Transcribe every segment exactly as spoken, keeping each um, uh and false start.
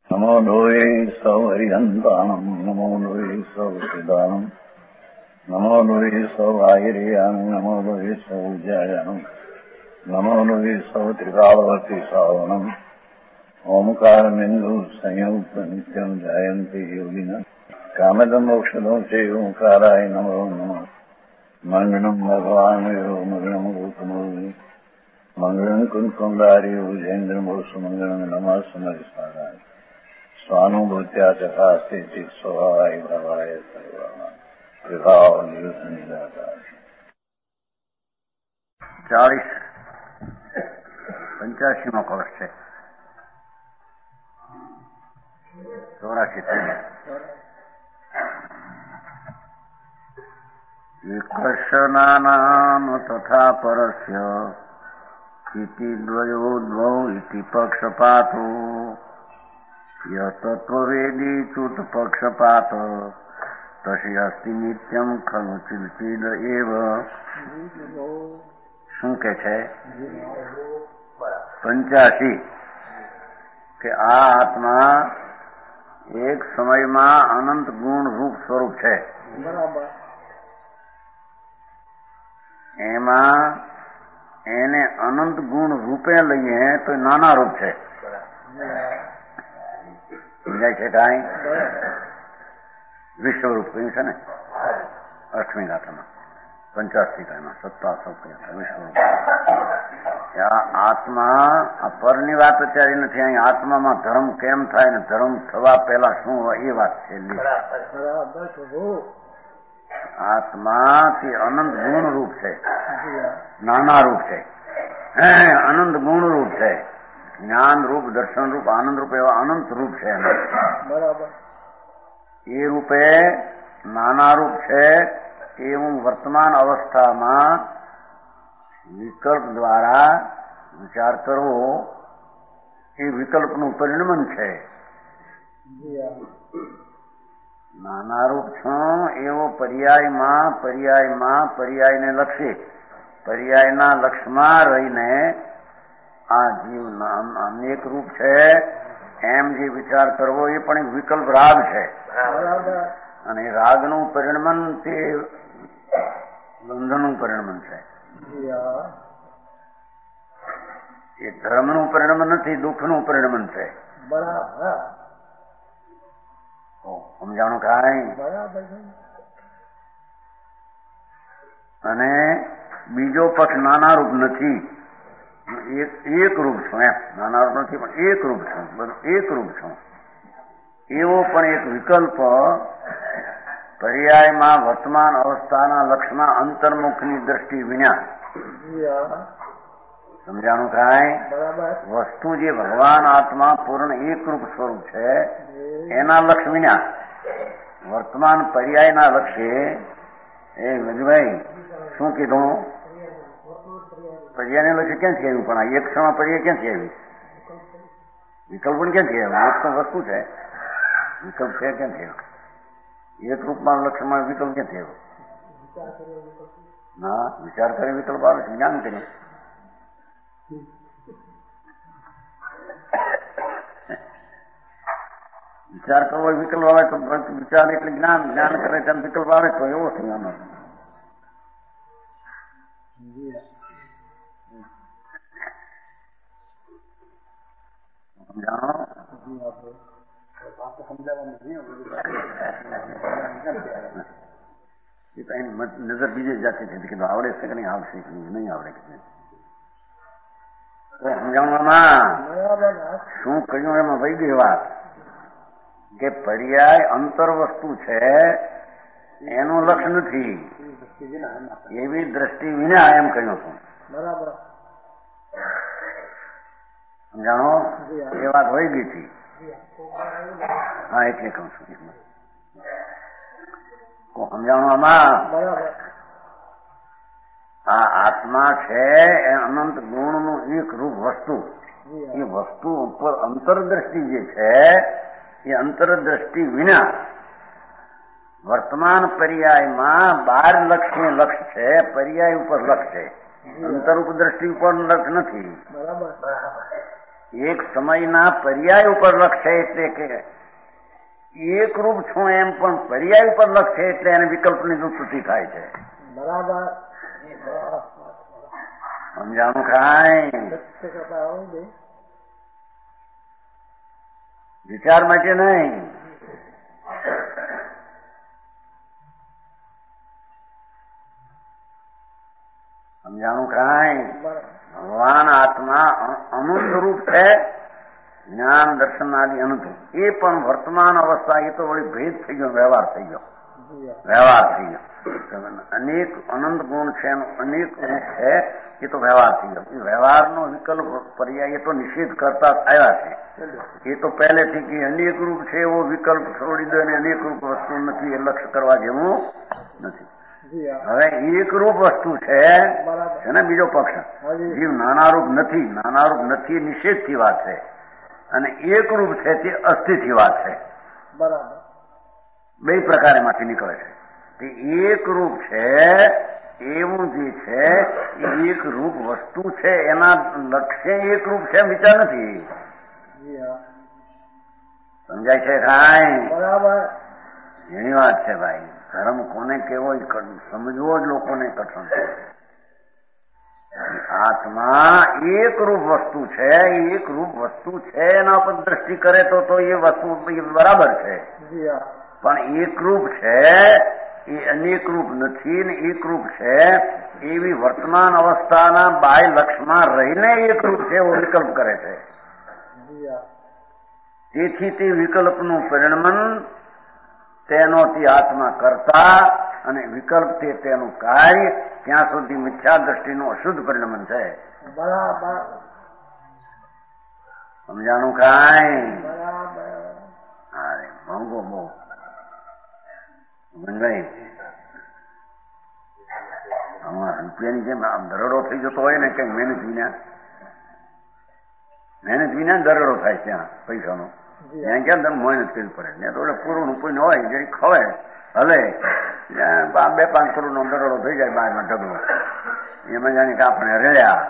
નમો લોહે સૌ હરિહંતાણમ નમો લોહે સૌ સિદાનમ નમો લોહે સૌ આયર્યાન નમો લોહે સૌ જયાનમ નમો લોહે સૌ ત્રિકાળવતી સાવનમ ઓમકાર બિંદુ સંયુક્ત નિત્યમ જાયંતી યોગિના કામદમ મોક્ષદો છે ઓંકારાય નમો નમઃ મંગળમ ભગવાન મંગળમ ગૌતમોર્મિ મંગળમ કુંકુંડારી ઉજેન્દ્રમો સુમંગળમ નમઃ સમરિસ્વારાય સ્વાનુભૂત્યા ચકાસ્તે સ્વભાવાય ભાવાય સર્વમાં પ્રભાવ નિવૃત્ત નિરાકાર. ચાલીસ પંચ્યાસી નો કોર્સ છે. ચોરાશી થઈ વિકર્ષનાનામ તથા પરસ્ય સ્થિતિ દ્વયોદ્વૌ ઇતિ પક્ષપાતો યતત્વવેદી ચૂત પક્ષપાત તસ્ય અસ્તિ નિત્યમ ખલુ ચિલચિલ એવ. શું કે છે પંચ્યાસી કે આ આત્મા એક સમયમાં અનંત ગુણ રૂપ સ્વરૂપ છે. એમાં એને અનંત ગુણ રૂપે લઈએ તો નાના રૂપ છે. સમજાય છે કાંઈ? વિશ્વરૂપ કહ્યું છે ને અષ્ટમી ગાથામાં પંચાસી કાયમાં સત્તા સત્તા વિશ્વરૂપ. આત્મા આ પરની વાત અત્યારે નથી. અહીં આત્મામાં ધર્મ કેમ થાય ને ધર્મ થવા પહેલા શું હોય એ વાત છે. આત્મા તે અનંત ગુણ રૂપ છે, નાના રૂપ છે, અનંત ગુણ રૂપ છે, જ્ઞાન રૂપ, દર્શન રૂપ, આનંદ રૂપ, એવા અનંત રૂપ છે. બરાબર. એ રૂપે નાના રૂપ છે. એવું વર્તમાન અવસ્થામાં વિકલ્પ દ્વારા વિચાર કરવો એ વિકલ્પનું પરિણમન છે. નાના રૂપ છું એવો પર્યાયમાં પર્યાયમાં પર્યાયને લક્ષી પર્યાયના લક્ષમાં રહીને આ જીવ અનેક રૂપ છે એમ જે વિચાર કરવો એ પણ એક વિકલ્પ રાગ છે. અને રાગનું પરિણમન તે બંધનનું પરિણમન છે. એ ધર્મનું પરિણમન નથી, દુઃખનું પરિણમન છે. બરાબર. સમજાણું કાંઈ? અને બીજો પક્ષ નાના રૂપ નથી, એક એક રૂપ છું. એમ નાના રૂપ નથી પણ એક રૂપ છું, બધું એક રૂપ છું. એવો પણ એક વિકલ્પ પર્યાયમાં વર્તમાન અવસ્થાના લક્ષમાં અંતર્મુખની દ્રષ્ટિ વિના. સમજાણું કાંઈ? વસ્તુ જે ભગવાન આત્મા પૂર્ણ એકરૂપ સ્વરૂપ છે એના લક્ષ વિના વર્તમાન પર્યાયના લક્ષ્ય એ વિજયભાઈ શું કીધું? પર્યાયને લક્ષ્ય ક્યાંથી આવ્યું? પણ આ એક ક્ષણ પર્યાય ક્યાંથી આવી? વિકલ્પ પણ ક્યાંથી આવ્યું? એક તો વસ્તુ છે, વિકલ્પ છે ક્યાંથી આવ્યું? એક રૂપમાં લક્ષ્યમાં વિકલ્પ ક્યાંથી આવ્યો? ના, વિચાર કરી વિકલ્પ આવે છે, જ્ઞાન કરી. વિચાર કરવો વિકલ્પ આવે તો વિચાર એટલે જ્ઞાન, જ્ઞાન કરે ત્યારે વિકલ્પ આવે તો એવો છે. આનો સમજાણો? નજર બીજી જાતિ છે કે આવડે છે કે નહીં, આવડશે કે નહીં આવડે કે સમજાવવામાં શું કહ્યું એમાં વહી ગઈ વાત કે પર્યાય અંતર વસ્તુ છે એનું લક્ષ નથી એવી દ્રષ્ટિ વિના એમ કહ્યું છું. બરાબર. સમજાણો? એ વાત વહી ગઈ હતી. હા, એટલે કહું છું. સમજાવવામાં આ આત્મા છે એ અનંત ગુણનું એક રૂપ વસ્તુ. એ વસ્તુ ઉપર અંતરદ્રષ્ટિ જે છે એ અંતરદ્રષ્ટિ વિના વર્તમાન પર્યાયમાં બાર લક્ષની લક્ષ છે, પર્યાય ઉપર લક્ષ છે, અંતર દ્રષ્ટિ ઉપર લક્ષ નથી. બરાબર. એક સમયના પર્યાય ઉપર લક્ષે એટલે કે એક રૂપ છું એમ પણ પર્યાય ઉપર લક્ષે એટલે એને વિકલ્પની ઉત્પત્તિ થાય છે. બરાબર સમજાણું કાંઈ? વિચાર માટે નહીં. સમજાણું કાંઈ? ભગવાન આત્મા અનંત રૂપ છે, જ્ઞાન દર્શન આદિ અનંત. એ પણ વર્તમાન અવસ્થા, એ તો વળી ભેદ થઈ ગયો, વ્યવહાર થઈ ગયો, વ્યવહાર થઈ ગયો. અનેક અનંત ગુણ છે, અનેક રૂપ છે, એ તો વ્યવહાર થઈ ગયો. એ વ્યવહારનો વિકલ્પ પર્યાય એ તો નિષેધ કરતા આવ્યા છે. એ તો પહેલેથી કે અનેક રૂપ છે એવો વિકલ્પ છોડી દે અને અનેક રૂપ વસ્તુ નથી એ લક્ષ્ય કરવા જેવું નથી. હવે એક રૂપ વસ્તુ છે ને બીજો પક્ષ, જીવ નાના રૂપ નથી. નાના રૂપ નથી નિષેધ થી વાત છે, અને એક રૂપ છે તે અસ્થિ થી વાત છે. બરાબર બે પ્રકાર એમાંથી નીકળે છે. તે એક રૂપ છે એવું જે છે એ એક રૂપ વસ્તુ છે, એના લક્ષ્ય એક રૂપ છે, વિચાર નથી. સમજાય છે કાંઈ? બરાબર એની વાત છે ભાઈ. ધર્મ કોને કેવો સમજવો જ લોકોને કઠણ છે. આત્મા એક રૂપ વસ્તુ છે, એક રૂપ વસ્તુ છે, એના પર દ્રષ્ટિ કરે તો તો એ વસ્તુ બરાબર છે. પણ એક રૂપ છે એ અનેક રૂપ નથી ને એક રૂપ છે એવી વર્તમાન અવસ્થાના બાહ્ય લક્ષમાં રહીને એક રૂપ છે એવો વિકલ્પ કરે છે. તેથી તે વિકલ્પનું પરિણમન તેનો તે આત્મા કરતા અને વિકલ્પ તે તેનું કાર્ય, ત્યાં સુધી મિથ્યા દ્રષ્ટિનું અશુદ્ધ પરિણમન છે. બરાબર સમજાણું કાંઈ? બરાબર અરે મોંઘો બહુ મંગાઈ આમાં રૂપિયાની જેમ આમ દરડો થઈ જતો હોય ને, કઈ મહેનત વિના મહેનત વિના દરડો થાય ત્યાં પૈસાનો. ત્યાં ક્યાં તમે મહેનત કરવી પડે ને, તો પૂરું રૂપિયું ન હોય જરી ખવાય હલે બે પાંચ કરોડ નો દરડો થઈ જાય બહારમાં ઢગલો. એમાં જાણે કે આપણે રેડ્યા.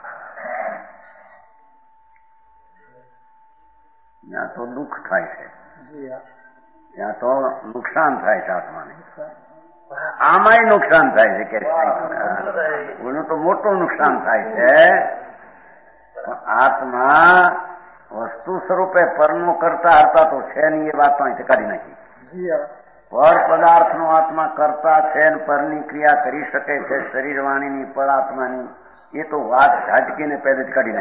ત્યાં તો દુઃખ થાય છે, ત્યાં તો નુકસાન થાય છે આત્માને. આમાંય નુકસાન થાય છે કે એનું તો મોટું નુકસાન થાય છે. આત્મા વસ્તુ સ્વરૂપે પરનો કરતા હતા તો છે નહીં, એ વાત તો અહીંથી કાઢી નાખી. પર પદાર્થનો આત્મા કરતા છે ને પરની ક્રિયા કરી શકે છે, શરીર વાણીની પર આત્માની, એ તો વાત ઝાટકીને પહેલે જ કાઢી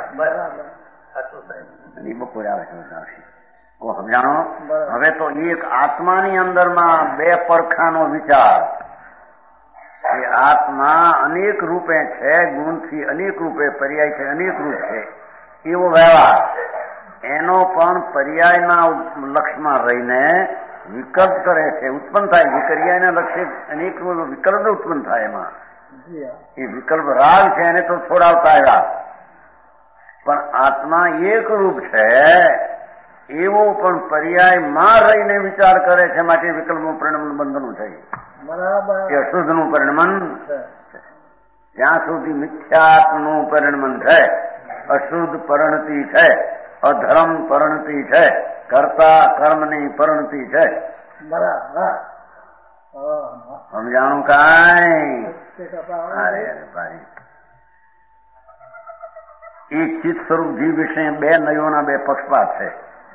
નાખી. બપોરે આવે છે આવશે સમજાણો. હવે તો એક આત્માની અંદરમાં બે પડખાનો વિચાર. એ આત્મા અનેક રૂપે છે, ગુણથી અનેક રૂપે, પર્યાય છે અનેક રૂપ છે એવો વ્યવહાર, એનો પણ પર્યાયના લક્ષમાં રહીને વિકલ્પ કરે છે, ઉત્પન્ન થાય છે. પર્યાયના લક્ષ્ય અનેક વિકલ્પ ઉત્પન્ન થાય. એમાં એ વિકલ્પ રાગ છે, એને તો છોડાવતા આવ્યા. પણ આત્મા એક રૂપ છે એવો પણ પર્યાયમાં રહીને વિચાર કરે છે, માટે વિકલ્પનું પરિણમન બંધનું છે. એ અશુદ્ધનું પરિણમન ત્યાં સુધી મિથ્યાત્મનું પરિણમન છે, અશુદ્ધ પરિણતિ છે, અધર્મ પરિણતિ છે, કરતા કર્મની પરિણતિ છે. બરાબર સમજાણું કાંઈ? અરે અરે ભાઈ, એ ચિત્ત સ્વરૂપ જીવ વિશે બે નયોના બે પક્ષપાત છે.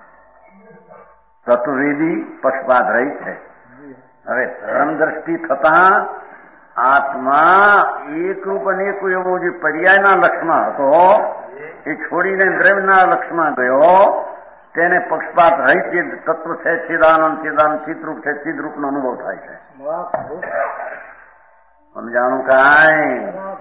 તત્વવેદી પક્ષપાત રહી છે. હવે ધર્મ દ્રષ્ટિ થતા આત્મા એક રૂપ અનેક એવો જે પર્યાયના લક્ષમાં હતો એ છોડીને દ્રવ્યના લક્ષમાં ગયો, તેને પક્ષપાત રહી છે. તત્વ છે ચિદાનંદ, ચિદાનંદ ચિત્રૂપ છે, ચિદરૂપનો અનુભવ થાય છે. સમજાણું કાંઈ?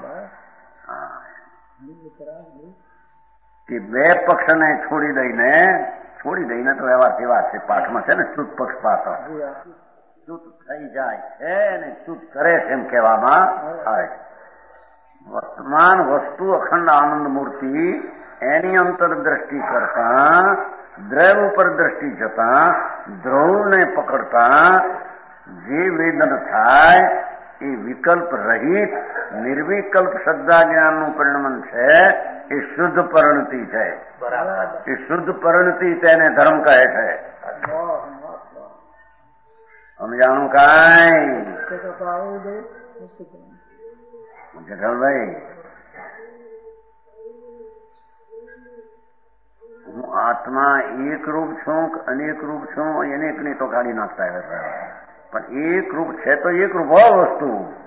કે બે પક્ષને છોડી દઈને છોડી દઈને તો વ્યવહારથી વાત છે. પાઠમાં છે ને શુદ્ધ પક્ષપાત, શુદ્ધ થઈ જાય છે અને શુદ્ધ કરે છે એમ કહેવામાં આવે છે. વર્તમાન વસ્તુ અખંડ આનંદ મૂર્તિ, એની અંતર દ્રષ્ટિ કરતા દ્રવ ઉપર દ્રષ્ટિ જતા ધ્રુવને પકડતા જે વેદન થાય એ વિકલ્પ રહિત નિર્વિકલ્પ શ્રદ્ધા જ્ઞાનનું પરિણમન છે એ શુદ્ધ પરિણતિ છે. એ શુદ્ધ પરિણતિ તેને ધર્મ કહે છે. સમજાણું કાંઈ જગલભાઈ? હું આત્મા એક રૂપ છું કે અનેક રૂપ છું અનેકની તો કાઢી નાખતા હતા, પણ એક રૂપ છે તો એક રૂપ હોય વસ્તુ,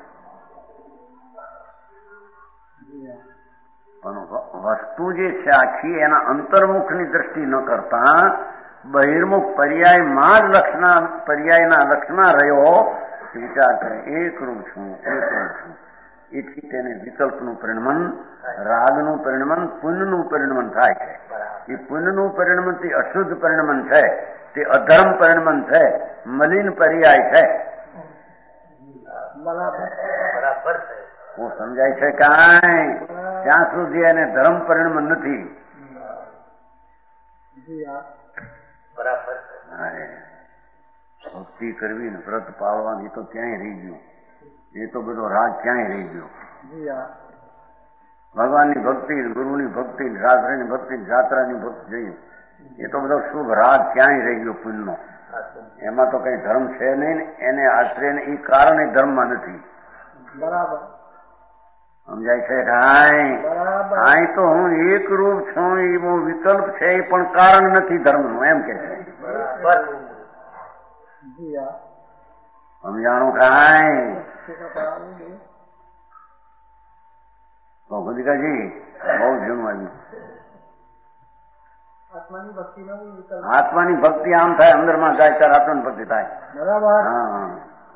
પણ વસ્તુ જે છે આખી એના અંતર્મુખની દ્રષ્ટિ ન કરતા બહિર્મુખ પર્યાયમાં જ લક્ષના પર્યાયના લક્ષમાં રહ્યો વિચાર કરે એક રૂપ છું એક રૂપ છું. એથી તેને વિકલ્પનું પરિણમન, રાગનું પરિણમન, પુણ્યનું પરિણમન થાય છે. એ પુણ્યનું પરિણમન તે અશુદ્ધ પરિણમન છે, તે અધર્મ પરિણમન છે, મલિન પર્યાય છે. હું સમજાય છે કાંઈ? ત્યાં સુધી એને ધર્મ પરિણમન નથી. ભક્તિ કરવી ને વ્રત પાળવાની તો ક્યાંય રહી ગયું, એ તો બધો રાગ ક્યાંય રહી ગયો. ભગવાનની ભક્તિ, ગુરુની ભક્તિ, શાસ્ત્રની ભક્તિ, જાત્રાની ભક્તિ જોઈએ, એ તો બધો શુભ રાગ ક્યાંય રહી ગયો પુણ્યનો. એમાં તો કઈ ધર્મ છે નહીં ને એને આશ્રય ને એ કારણે ધર્મમાં નથી. બરાબર સમજાય છે કાંઈ? કાંઈ તો હું એક રૂપ છું એવો વિકલ્પ છે એ પણ કારણ નથી ધર્મનું, એમ કે છે. સમજાણું કાંઈ? તો ગુદિકાજી બહુ જૂનું આવ્યું. આત્માની ભક્તિ આમ થાય, અંદરમાં જાય ત્યારે આત્માની ભક્તિ થાય. બરાબર. હા,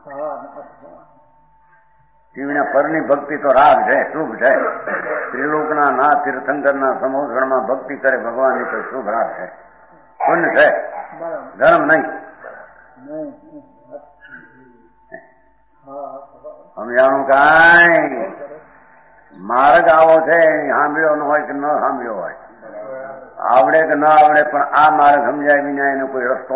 શિવના પરની ભક્તિ તો રાગ છે, શુભ છે. ત્રિલોકના ના તીર્થંકરના સમોસણમાં ભક્તિ કરે ભગવાનની તો શુભ રાગ છે, પુણ્ય છે, ધર્મ નહીં. સમજાણું કાંઈ? માર્ગ આવો છે, સાંભળ્યો ન હોય કે ન સાંભળ્યો હોય, આવડે કે ન આવડે, પણ આ માર્ગ સમજાય વિના એનો કોઈ રસ્તો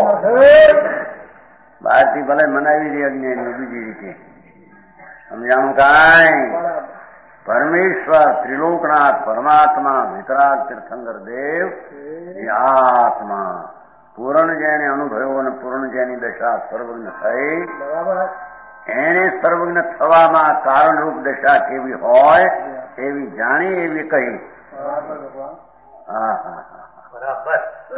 બહારથી ભલે મનાવી દે અજ્ઞાની બીજી રીતે. સમજાણું કાંઈ? પરમેશ્વર ત્રિલોકનાથ પરમાત્મા વિતરાગ તીર્થંકર દેવ એ આત્મા પૂર્ણ જેને અનુભવ્યો અને પૂર્ણ જેની દશા સર્વજ્ઞ થઈ, એને સર્વજ્ઞ થવામાં કારણરૂપ દશા કેવી હોય એવી જાણી એવી કહી. હા હા બરાબર.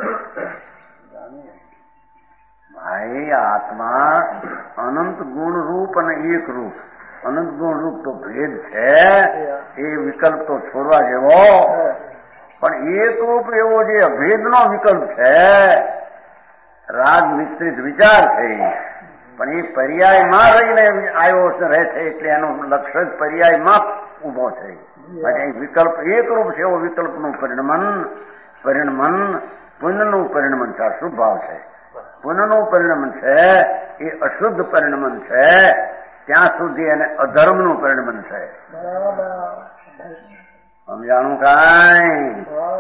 ભાઈ આત્મા અનંત ગુણ રૂપ અને એક રૂપ. અનંત ગુણ રૂપ તો ભેદ છે, એ વિકલ્પ તો છોડવા જેવો, પણ એક રૂપ એવો જે અભેદનો વિકલ્પ છે, રાગ મિશ્રિત વિચાર છે, પણ એ પર્યાયમાં રહીને આવ્યો રહે છે એટલે એનો લક્ષ્ય જ પર્યાયમાં ઉભો છે. વિકલ્પ એક રૂપ છે એવો વિકલ્પનું પરિણમન પરિણમન પુણ્યનું પરિણમન છે, અશુભ ભાવ છે. પુનઃનું પરિણમન છે એ અશુદ્ધ પરિણમન છે, ત્યાં સુધી એને અધર્મનું પરિણમન છે. સમજાણું કાંઈ?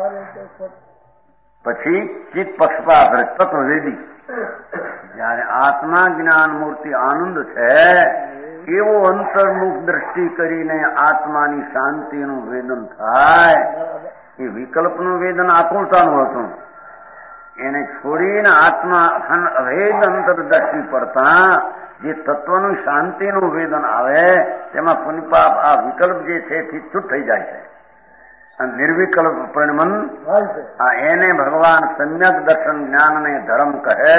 પછી ચિત્ત પક્ષપાત તત્વવેદી જયારે આત્મા જ્ઞાન મૂર્તિ આનંદ છે એવો અંતર્મુખ દ્રષ્ટિ કરીને આત્માની શાંતિનું વેદન થાય. એ વિકલ્પનું વેદન આકુળતાનું હતું, એને છોડીને આત્મા અભેદ અંતર દ્રષ્ટિ પડતા જે તત્વનું શાંતિનું વેદન આવે તેમાં પુનિપાપ આ વિકલ્પ જે છે એથી છૂટ થઈ જાય છે. અને નિર્વિકલ્પ પરિણમન આ એને ભગવાન સમ્યક દર્શન જ્ઞાનને ધર્મ કહે.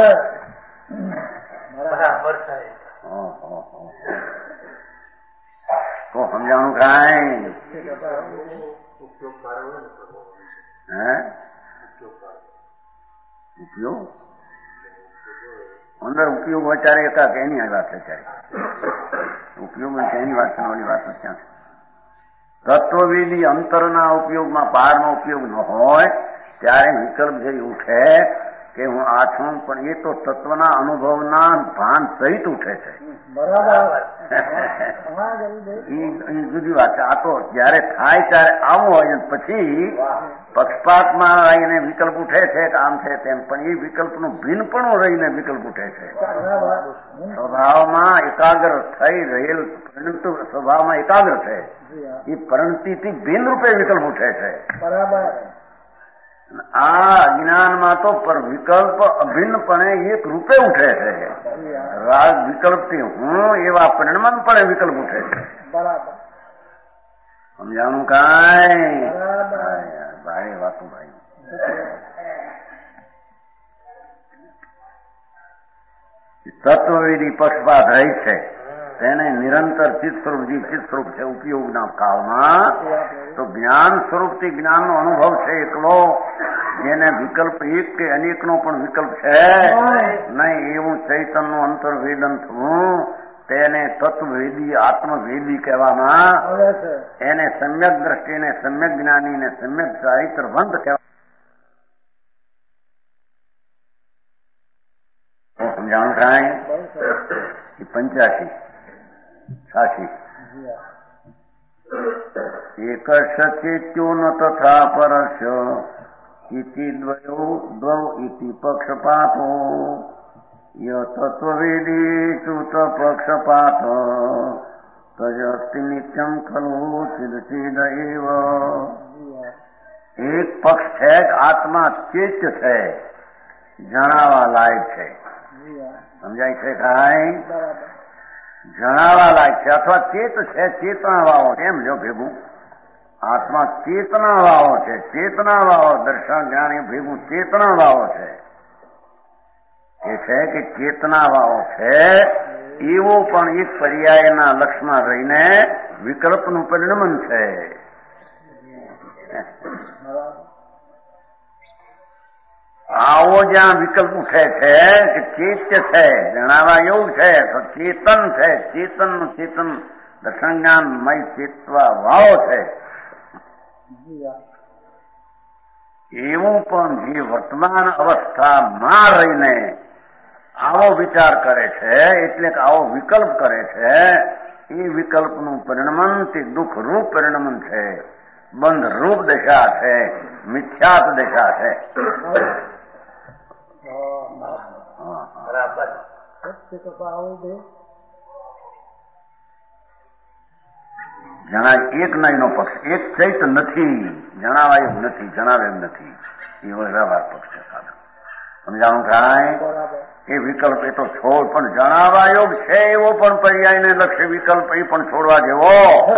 બરાબર છે. તો સમજાણું કાંઈ? હે ઉપયોગ અંદર ઉપયોગ અત્યારે એકાક એની વાત છે. અત્યારે ઉપયોગ એની વાત છે, ઓલી વાત ક્યાં છે? તત્વવિધિ અંતરના ઉપયોગમાં બહારનો ઉપયોગ ન હોય ત્યારે વિકલ્પ જે ઉઠે કે હું આ છું, પણ એ તો તત્વના અનુભવના ભાન સહિત ઉઠે છે. બરાબર. એ જુદી વાત છે. આ તો જયારે થાય ત્યારે આવું હોય પછી પક્ષપાતમાં રહીને વિકલ્પ ઉઠે છે કે આમ છે તેમ, પણ એ વિકલ્પનું ભિન્નપણું રહીને વિકલ્પ ઉઠે છે. સ્વભાવમાં એકાગ્ર થઈ રહેલ પરંતુ સ્વભાવમાં એકાગ્ર છે એ પરિણતિથી ભિન્ન રૂપે વિકલ્પ ઉઠે છે. બરાબર. આ અજ્ઞાનમાં તો પર વિકલ્પ અભિન્નપણે એક રૂપે ઉઠે છે. રાગ વિકલ્પથી હું એવા પરિણમનપણે વિકલ્પ ઉઠે છે. બરાબર. સમજાણું કાંઈ? ભારે વાતું ભાઈ. તત્વવિધિ પક્ષપાત રહી છે તેને નિરંતર ચિત્ત સ્વરૂપ જીવ ચિત્ત સ્વરૂપ છે ઉપયોગના કાળમાં. તો જ્ઞાન સ્વરૂપથી જ્ઞાનનો અનુભવ છે એકલો, જેને વિકલ્પ એક કે અનેકનો પણ વિકલ્પ છે નહીં એવું ચૈતનનું અંતર્વેદન થવું તેને તત્વવેદી આત્મવેદી કહેવામાં. એને સમ્યક દ્રષ્ટિને સમ્યક જ્ઞાનીને સમ્યક ચારિત્રવંત કહેવા. સમજાણું કાંઈ? પંચ્યાસી છાસી એક ચેત્યો ન તથા પરસ્ય ઇતિ દ્વયો દ્વૌ ઇતિ પક્ષપાતો ય તત્વવેદી ચુત પક્ષપાત તજસ્તિ નિત્યમ ખલુ ચિદ ચિદ એવ. એક પક્ષ છે આત્મા ચેત છે, જણાવવા લાયક છે. સમજાય છે કાંઈ? જણાવવા લાયક છે અથવા ચેત છે, ચેતના વાવો એમ જો ભેગું. આત્મા ચેતના વાવો છે, ચેતના વાવો દર્શન જ્ઞાની ભેગું ચેતના વાવો છે. એ છે કે ચેતના વાવો છે એવો પણ એક પર્યાયના લક્ષમાં રહીને વિકલ્પનું પરિણમન છે. આવો જ્યાં વિકલ્પ ઉઠે છે કે ચેત્ય છે, જણાવા એવું છે તો ચેતન છે, ચેતન ચેતન દર્શન જ્ઞાનમય ચેતવા વાવો છે. એવું પણ જે વર્તમાન અવસ્થામાં રહીને આવો વિચાર કરે છે એટલે કે આવો વિકલ્પ કરે છે એ વિકલ્પનું પરિણમન તે દુઃખ રૂપ પરિણમન છે, બંધ રૂપ દશા છે, મિથ્યાત દશા છે. બરાબર. જણા એક નાઈનો પક્ષ એક ચૈત નથી, જણાવાય એમ નથી, જણાવે એમ નથી, એવો વ્યવહાર પક્ષ છે. સાધન સમજાણું કાંઈ? એ વિકલ્પ એ તો છોડ પણ જણાવા યોગ છે એવો પણ પર્યાયને લક્ષ્ય વિકલ્પ એ પણ છોડવા જેવો.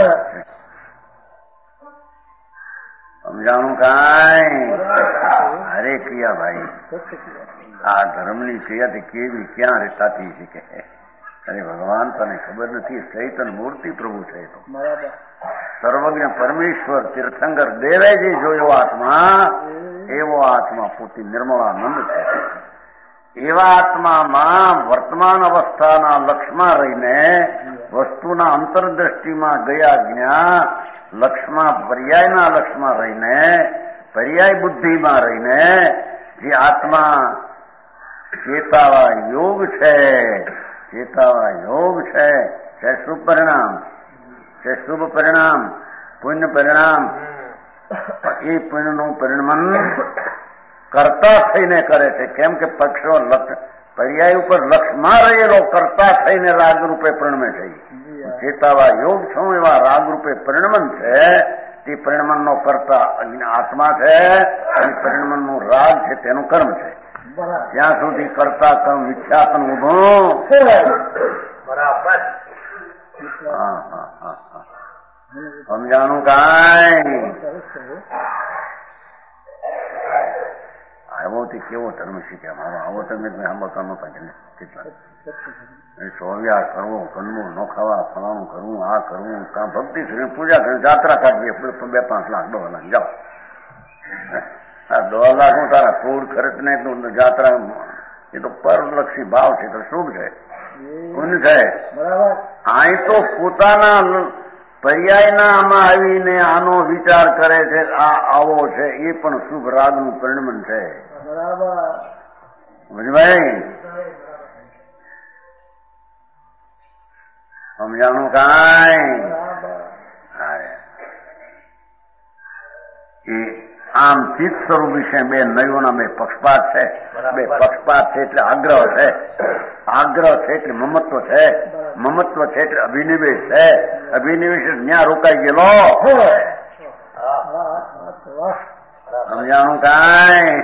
સમજાણું કાંઈ? અરે કિયા ભાઈ, આ ધર્મની ક્રિયાથી કેવી ક્યાં રેતાતી છે કે અરે ભગવાન તને ખબર નથી, ચૈતન મૂર્તિ પ્રભુ છે. તો સર્વજ્ઞ પરમેશ્વર તીર્થંકર દેવે જે જોયો આત્મા એવો આત્મા પોતે નિર્મળાનંદ છે. એવા આત્મામાં વર્તમાન અવસ્થાના લક્ષમાં રહીને વસ્તુના અંતરદ્રષ્ટિમાં ગયા જ્ઞાન લક્ષમાં પર્યાયના લક્ષમાં રહીને પર્યાય બુદ્ધિમાં રહીને જે આત્મા ચેતાવા યોગ છે, ચેતાવા યોગ છે તે શુભ પરિણામ છે, શુભ પરિણામ પુણ્ય પરિણામ. એ પુણ્યનું પરિણમન કરતા થઈને કરે છે. કેમ કે પક્ષો પર્યાય ઉપર લક્ષમાં રહેલો કરતા થઈને રાગરૂપે પરિણમે છે. ચેતાવા યોગ છું એવા રાગરૂપે પરિણમન છે. તે પરિણમનનો કરતા આત્મા છે અને પરિણમનનું રાગ છે તેનું કર્મ છે. જ્યાં સુધી કરતા કર્મ મિથ્યાપન ઉભું. બરાબર. હા હા હા હા સમજાણું કાંઈ? આવો તે કેવો ધર્મ શીખ્યા મારો, આવો તમે સાંભળતા નહોતા કેટલા સોવ્યા કરવું, કનવું ન ખાવા, ફલાણું કરવું, આ કરવું, કાં ભક્તિ કરી પૂજા કરી જાત્રા કાઢવી બે પાંચ લાખ દો લાખ જાઓ. આ દો લાખ હું તારા ફૂડ ખર્ચ ને જાત્રા એ તો પરલક્ષી ભાવ છે, તો શુભ છે, પુણ્ય છે. અહીં તો પોતાના પર્યાયના આમાં આવીને આનો વિચાર કરે છે આ આવો છે એ પણ શુભ રાગનું પરિણમન છે. ભાઈ સમજાણું કાંઈ એ આમ ચિત્ત સ્વરૂપ વિશે બે નયોના બે પક્ષપાત છે. બે પક્ષપાત છે એટલે આગ્રહ છે, આગ્રહ છે એટલે મમત્વ છે, મમત્વ છે એટલે અભિનિવેશ છે, અભિનિવેશ ન્યા રોકાઈ ગયેલો. સમજાણું કાંઈ?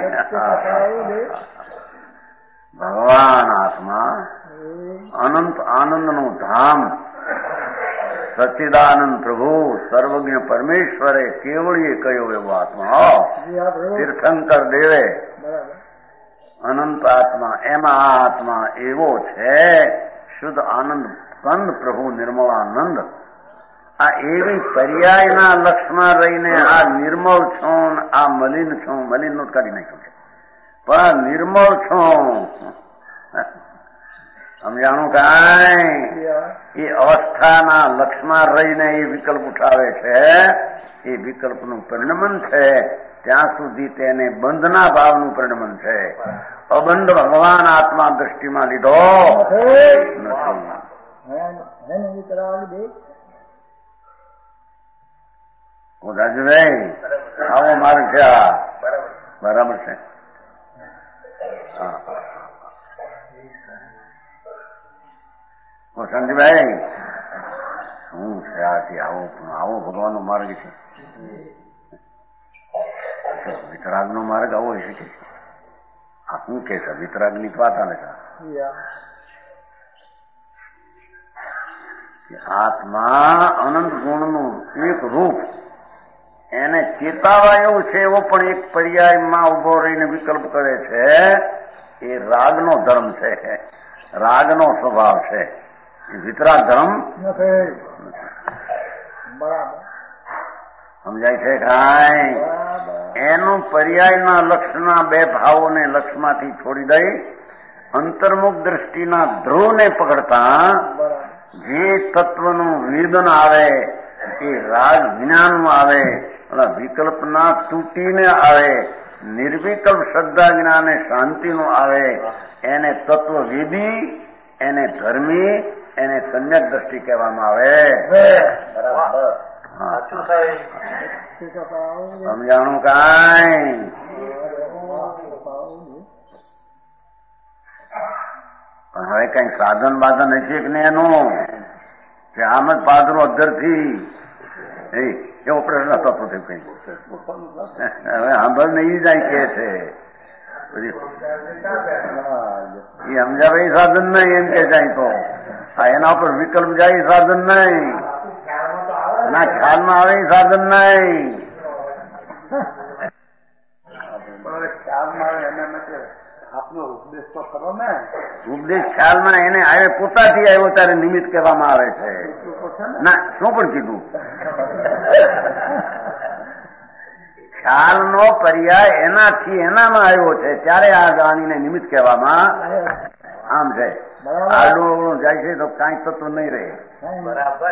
ભગવાન આત્મા અનંત આનંદનું ધામ, સચ્ચિદાનંદ પ્રભુ સર્વજ્ઞ પરમેશ્વરે કેવળીએ કહ્યો એવો આત્મા, તીર્થંકર દેવે અનંત આત્મા, એમાં આ આત્મા એવો છે શુદ્ધ આનંદ કંદ પ્રભુ નિર્મળાનંદ. આ એવી પર્યાયના લક્ષમાં રહીને આ નિર્મળ છું, આ મલિન છું, મલિન નું કાઢી નાખ્યું છે, પણ નિર્મળ છું સમજાણું કાંઈ? એ અવસ્થાના લક્ષમાં રહીને એ વિકલ્પ ઉઠાવે છે. એ વિકલ્પનું પરિણમન છે ત્યાં સુધી તેને બંધના ભાવનું પરિણમન છે. અબંધ ભગવાન આત્મા દ્રષ્ટિમાં લીધો નથી. રાજભાઈ આવો માર્ગ છે, આ બરાબર છે. સંજયભાઈ હું છે આથી આવો આવો ભગવાનનો માર્ગ છે, વિતરાગનો માર્ગ આવો હોય શકે. આ શું કે છે વિતરાગની વાત આવે છે. આત્મા અનંત ગુણનું એક રૂપ એને ચેતાવા એવું છે, એવો પણ એક પર્યાયમાં ઉભો રહીને વિકલ્પ કરે છે. એ રાગનો ધર્મ છે, રાગનો સ્વભાવ છે, વિતરાગ ધર્મ સમજાય છે કાંઈ? એનું પર્યાયના લક્ષના બે ભાવોને લક્ષમાંથી છોડી દઈ અંતર્મુખ દ્રષ્ટિના ધ્રુવને પકડતા જે તત્વનું વેદન આવે એ રાગ જ્ઞાનમાં આવે, વિકલ્પના તૂટીને આવે, નિર્વિકલ્પ શ્રદ્ધા જ્ઞાને શાંતિનું આવે. એને તત્વવેદી, એને ધર્મી, એને સમ્યક દ્રષ્ટિ કહેવામાં આવે. સમજાણું કાંઈ? પણ હવે કઈ સાધન બાધન હશે કે નહીં એનું? કે આમ જ પાદરો અધરથી એવો પ્રશ્ન થતો થયો કઈ હવે સાંભળ નહીં જાય કે છે એ સમજાવે સાધન નહીં એમ કે જાય તો એના ઉપર વિકલ્પ જાય સાધન નહીં, એના ખ્યાલમાં આવે સાધન નહીં. આપનો ઉપદેશ તો કરો ને, ઉપદેશ ખ્યાલમાં એને આવે પોતાથી આવ્યો ત્યારે નિમિત્ત કહેવામાં આવે છે. ના શું પણ કીધું ખ્યાલનો પર્યાય એનાથી એનામાં આવ્યો છે ત્યારે આ જાણીને નિમિત્ત કહેવામાં આમ છે. આડું અવળું જાય છે તો કાંઈ તત્વ નહીં રહે. બરાબર.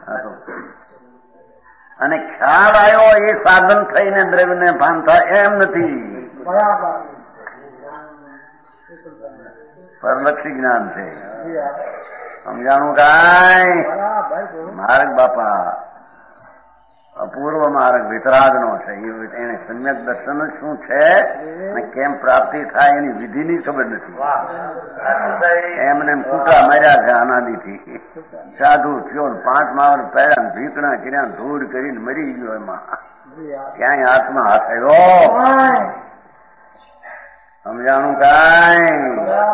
અને ખ્યાલ આવ્યો એ સાધન થઈને દ્રવ્યને ભાન થાય એમ નથી. પરલક્ષી જ્ઞાન છે. સમજાણું કાંઈ? માર્ગ બાપા અપૂર્વ માર્ગ વિતરાગનો છે. એને સમ્યક દર્શન જ શું છે અને કેમ પ્રાપ્તિ થાય એની વિધિની ખબર નથી. એમને એમ કૂતરા માર્યા છે અનાદિથી. સાધુ થયો પાંચ માવર પહેર્યા ભીકણા કર્યા ધૂળ કરીને મરી ગયો. એમાં ક્યાંય હાથમાં હાથ આવ્યો? સમજાણું કાંઈ?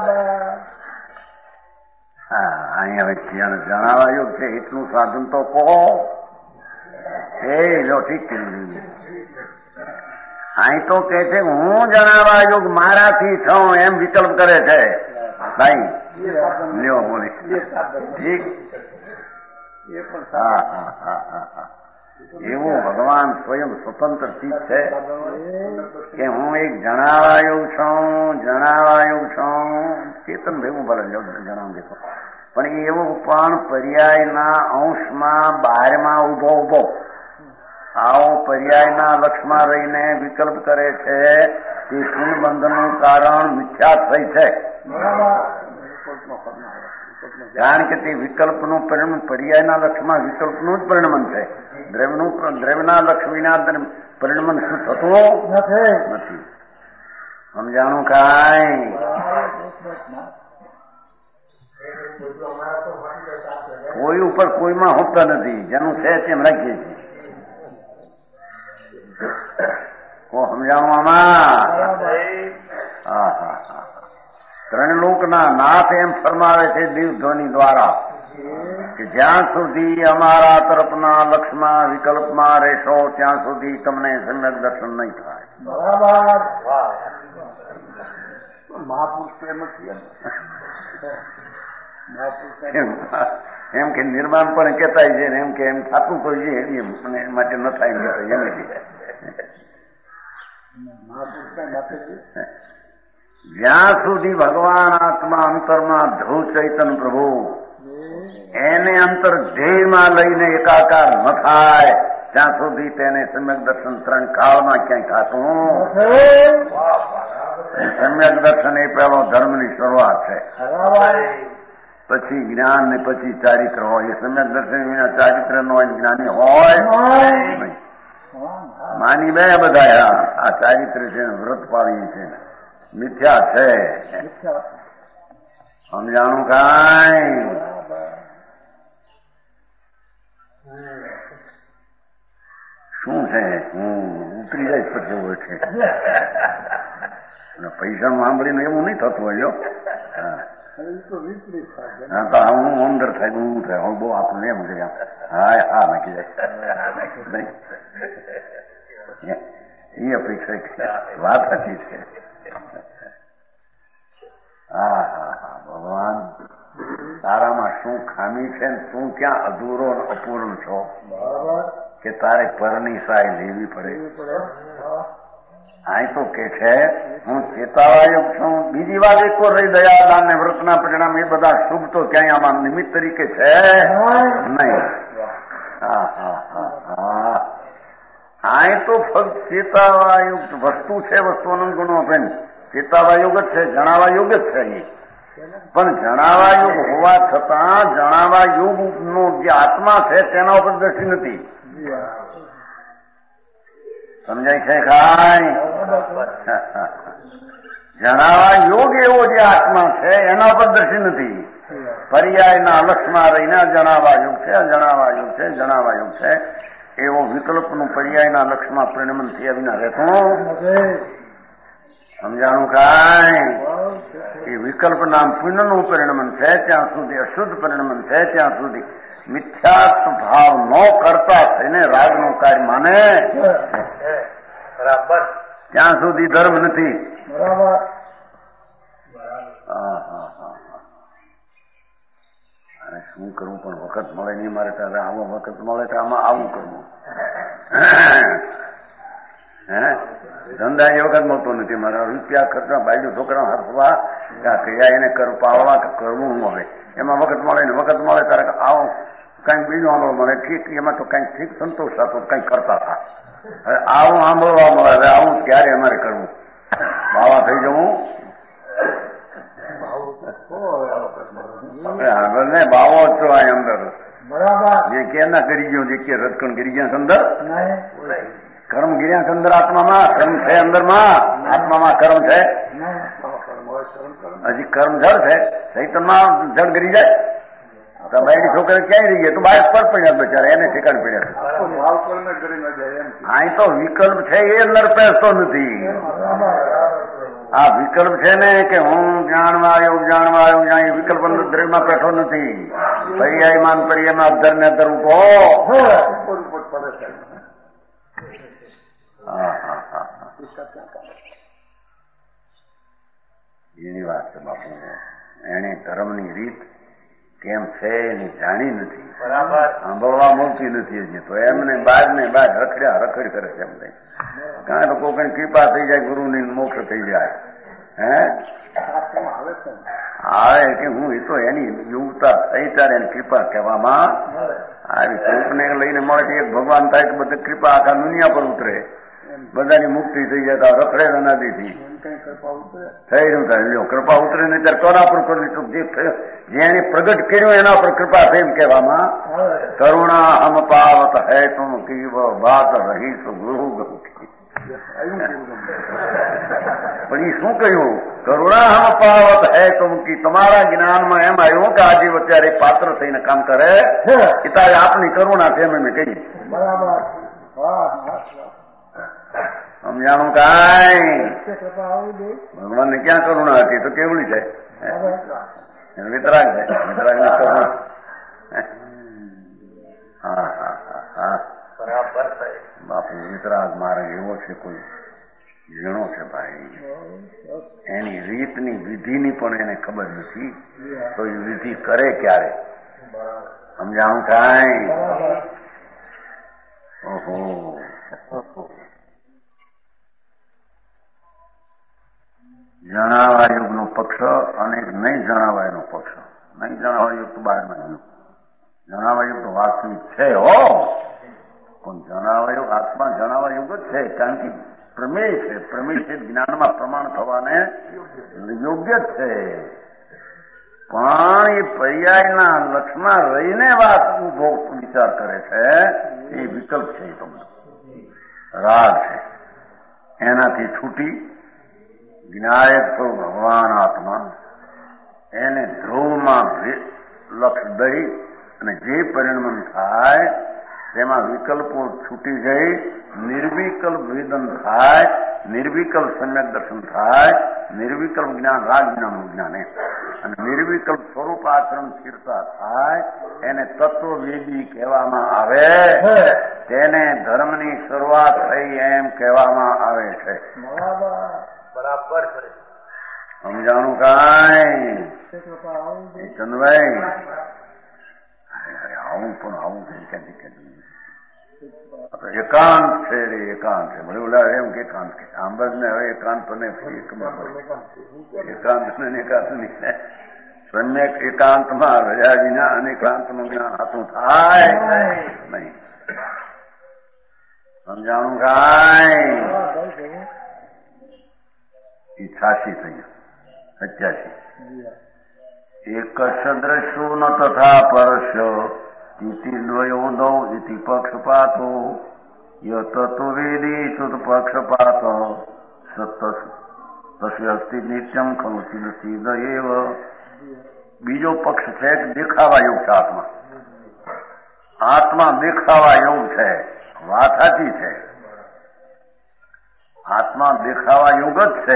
હા અહીંયા હવે જણાવા યોગ છે એટલું સાધન તો કહો. એ જો ઠીક કર્યું. અહીં તો કે છે હું જણાવા યોગ મારાથી છું એમ વિકલ્પ કરે છે. ભાઈ લ્યો બોલી ઠીક. હા હા હા હા હા એવું ભગવાન સ્વયં સ્વતંત્ર ચીજ છે કે હું એક જણાવાયું છું, જણાવાયું છું. ચેતન ભેગું ભલે જણાવી દેતો પણ એવું પણ પર્યાયના અંશમાં બહારમાં ઉભો ઉભો આવો પર્યાયના લક્ષમાં રહીને વિકલ્પ કરે છે એ પુણ્ય બંધનનું કારણ મિથ્યાશ્રય છે. કારણ કે તે વિકલ્પનું પરિણામ પર્યાયના લક્ષમાં વિકલ્પનું જ પરિણમન છે. દ્રવ્યનું દ્રવ્યના લક્ષ વિના પરિણમન શું થતું નથી. સમજાણું કાંઈ? કોઈ ઉપર કોઈમાં હોતા નથી. જેનું છે તેમ રાખીએ છીએ. સમજાણું આમાં? હા હા હા. ત્રણ લોકના નાથ એમ ફરમાવે છે દિવ ધ્વનિ દ્વારા કે જ્યાં સુધી અમારા તરફના લક્ષમાં વિકલ્પમાં રહેશો ત્યાં સુધી તમને સમ્યક દર્શન નહીં થાય. બરાબર. મહાપુરુષ એમ એમ કે નિર્માણ પણ કહેતા છે ને એમ કે એમ થતું તો છે એમ માટે ન થાય એમ જ્યાં સુધી ભગવાન આત્મા અંતરમાં ધ્રુવ ચૈતન પ્રભુ એને અંતર ધ્યેયમાં લઈને એકાકાર ન થાય ત્યાં સુધી તેને સમ્યક દર્શન ત્રણ કાળમાં ક્યાંય થતું. સમ્યક દર્શન એ પહેલો ધર્મની શરૂઆત છે. પછી જ્ઞાન ને પછી ચારિત્ર હોય. એ સમ્યક દર્શન વિના ચારિત્ર નો હોય જ્ઞાની હોય નહીં. માની બે બધા આ ચારિત્ર છે વ્રત પાળી છે મિથ્યા છે. સમજાણું કાંઈ? શું છે હું ઉતરી જાય પછી હોય છે પૈસા સાંભળીને એવું નહીં થતું હોય. હા તો હું અંદર થાય હું થાય હું બહુ આપણને એમ કે હા હા નાખી જાય એ અપેક્ષા વાત હતી છે. હા હા હા ભગવાન તારામાં શું ખામી છે ને તું ક્યાં અધૂરો અપૂર્ણ છો કે તારે પરની સાય લેવી પડે. અહીં તો કે છે હું ચેતાવાયુક છું. બીજી વાત એક તો રહી દયાદાન ને વ્રતના પરિણામ એ બધા શુભ તો ક્યાંય આમાં નિમિત્ત તરીકે છે નહીં. હા હા હા હા અહીં તો ફક્ત ચેતાવાયુક્ત વસ્તુ છે. વસ્તુ અનંત ગુણો આપે ચેતાવાયુગ જ છે જણાવા યુગ જ છે. પણ જણાવા યુગ હોવા છતાં જણાવા યુગ નો જે આત્મા છે તેના ઉપર દ્રષ્ટિ નથી. સમજાય છે કાંઈ? જણાવા યોગ એવો જે આત્મા છે એના ઉપર દ્રષ્ટિ નથી. પર્યાયના લક્ષમાં રહીને જણાવા યુગ છે જણાવા યુગ છે જણાવા યુગ છે એવો વિકલ્પનું પર્યાયના લક્ષમાં પરિણમન થયા વિના રહેતું. સમજાણું કાંઈ? એ વિકલ્પ નામ પુણ્યનું પરિણમન છે ત્યાં સુધી અશુદ્ધ પરિણમન છે ત્યાં સુધી મિથ્યાત્વ ભાવ ન કરતા થઈને રાગનું કાર્ય માને બરાબર ત્યાં સુધી ધર્મ નથી. બરાબર. હા હા હા હા શું કરવું પણ વખત મળે નહીં. મારે ત્યારે આવો વખત મળે તો આમાં આવું કરવું. હે ધંધા એ વખત મળતો નથી. મારા રૂપિયા ખર્ચા બાજુ છોકરા હરવા ક્યાં એને કર પાવવા કરવું હું હવે એમાં વખત મળે ને વખત મળે ત્યારે આવો કઈક બીજું આંબળો મળે ઠીક. એમાં તો કઈક ઠીક સંતોષ થતો કઈક કરતા હતા. હવે આવું આંબળવા મળે હવે આવું ક્યારે અમારે કરવું? બાવા થઈ જવું આગળ ને બાવો જ તો આ અંદર બરાબર જે કે ના કરી ગયો જે કે રજકણ કરી ગયા અંદર કર્મ ગિર્યા અંદર આત્મામાં કર્મ છે અંદરમાં આત્મામાં કર્મ છે હજી કર્મ જળ છે ચૈતનમાં જળ ગરી જાય તો બાયડી છોકરી ક્યાંય રહી ગયા તો બાર પર પડ્યા બચારા એને ઠેકાણ પડ્યા. અહીં તો વિકલ્પ છે એ અંદર પહેરતો નથી. આ વિકલ્પ છે ને કે હું જાણવા આવ્યો જાણવા આવ્યો જ્યાં વિકલ્પ દ્રવ્યમાં બેઠો નથી. પર્યાયમાન પર્યાયમાં અધર ને અધર ઉભો. એની વાત છે બાપુ. એને ધર્મની રીત કેમ છે એની જાણી નથી. સાંભળવા મળતી નથી હજી તો એમને બાદ ને બાદ રખડ્યા રખડ કરે છે એમ કઈ. કારણ તો કોઈ કઈ કૃપા થઈ જાય ગુરુની મોક્ષ થઈ જાય. હે આવે કે હું એ તો એની યુવતા થઈ ત્યારે એની કૃપા કહેવામાં આવી. કોઈકને લઈને મળે કે એક ભગવાન થાય કે બધી કૃપા આખા દુનિયા પર ઉતરે બધાની મુક્તિ થઈ જતા રખડે અનાદિથી કઈ કૃપા ઉતરે થઈ રહ્યું થાય લ્યો કૃપા ઉતરે ને ત્યારે કોના પર કરી જે જેને પ્રગટ કર્યું એના પર કૃપા થઈ કહેવામાં કરુણા હમ પાવત હે તુમ કીવ બાત રહી તો ગુરુ ગૌ પણ એ શું કહ્યું કરુણા હમ પાવત હે તુમ કી તમારા જ્ઞાનમાં એમ આવ્યું કે આજે અત્યારે પાત્ર થઈને કામ કરે કે તારે આપણી કરુણા છે એમ મેં કહી બરાબર સમજાણું કાંઈ કૃપા આવી ગઈ ભગવાન ને ક્યાં કરુણા હતી તો કેવડી છે વિતરાગ છે વિતરાગ ની કરુણા હા હા હા હા બરાબર બાપુ વિતરાગ માર્ગ એવો છે કોઈ ઝીણો છે ભાઈ એની રીતની વિધિની પણ એને ખબર નથી તો એ વિધિ કરે ક્યારે સમજાણું કાંઈ ઓહો જણાવા યુગનો પક્ષ અને નહીં જણાવા એનો પક્ષ નહીં જણાવા યુગ તો બહારના યુગ જણાવા યુગ તો વાસ્તવિક છે હો પણ જણાવા યુગ આત્મા જણાવા યુગ જ છે કારણ કે પ્રમેય છે પ્રમેય છે જ્ઞાનમાં પ્રમાણ થવાને યોગ્ય જ છે પણ એ પર્યાયના લક્ષમાં રહીને વાત ઉભો વિચાર કરે છે એ વિકલ્પ છે એ તમને રાગ છે એનાથી છૂટી જ્ઞાયક તો ભગવાન આત્મા એને ધ્રુવમાં લક્ષ દઈ અને જે પરિણમન થાય તેમાં વિકલ્પો છૂટી જઈ નિર્વિકલ્પ વેદન થાય નિર્વિકલ્પ સમ્યક દર્શન થાય નિર્વિકલ્પ જ્ઞાન રાગ જ્ઞાનનું જ્ઞાન અને નિર્વિકલ્પ સ્વરૂપ આચરણ સ્થિરતા થાય એને તત્વવેદી કહેવામાં આવે તેને ધર્મની શરૂઆત થઈ એમ કહેવામાં આવે છે બરાબર છે સમજાણું કાંઈ ચંદભાઈ અરે આવું પણ આવું ક્યાંથી ક્યાંથી એકાંત છે રે એકાંત છે મને બોલા એમ કે એકાંત કે આંબજ ને હવે એકાંત ને એકાંત ને એકાંત ની સમ્યક એકાંતમાં રહ્યા વિના અનેકાંત નું જ્ઞાન હાથું થાય નહીં સમજાણું કાંઈ એ છાસી થઈ સત્યાસી એક દ્રશ્યો ન તથા પરસ્ય ઇતિ દ્વયોદૌ ઇતિ પક્ષપાતો યતતો વેદી શુદ્ધ પક્ષપાત તસ્ય અસ્તિ નિત્યમ ખલુ સિદ્ધ એવ બીજો પક્ષ છે દેખાવા યોગ છે આત્મા આત્મા દેખાવા યોગ છે વાત સાચી છે આત્મા દેખાવા યોગ જ છે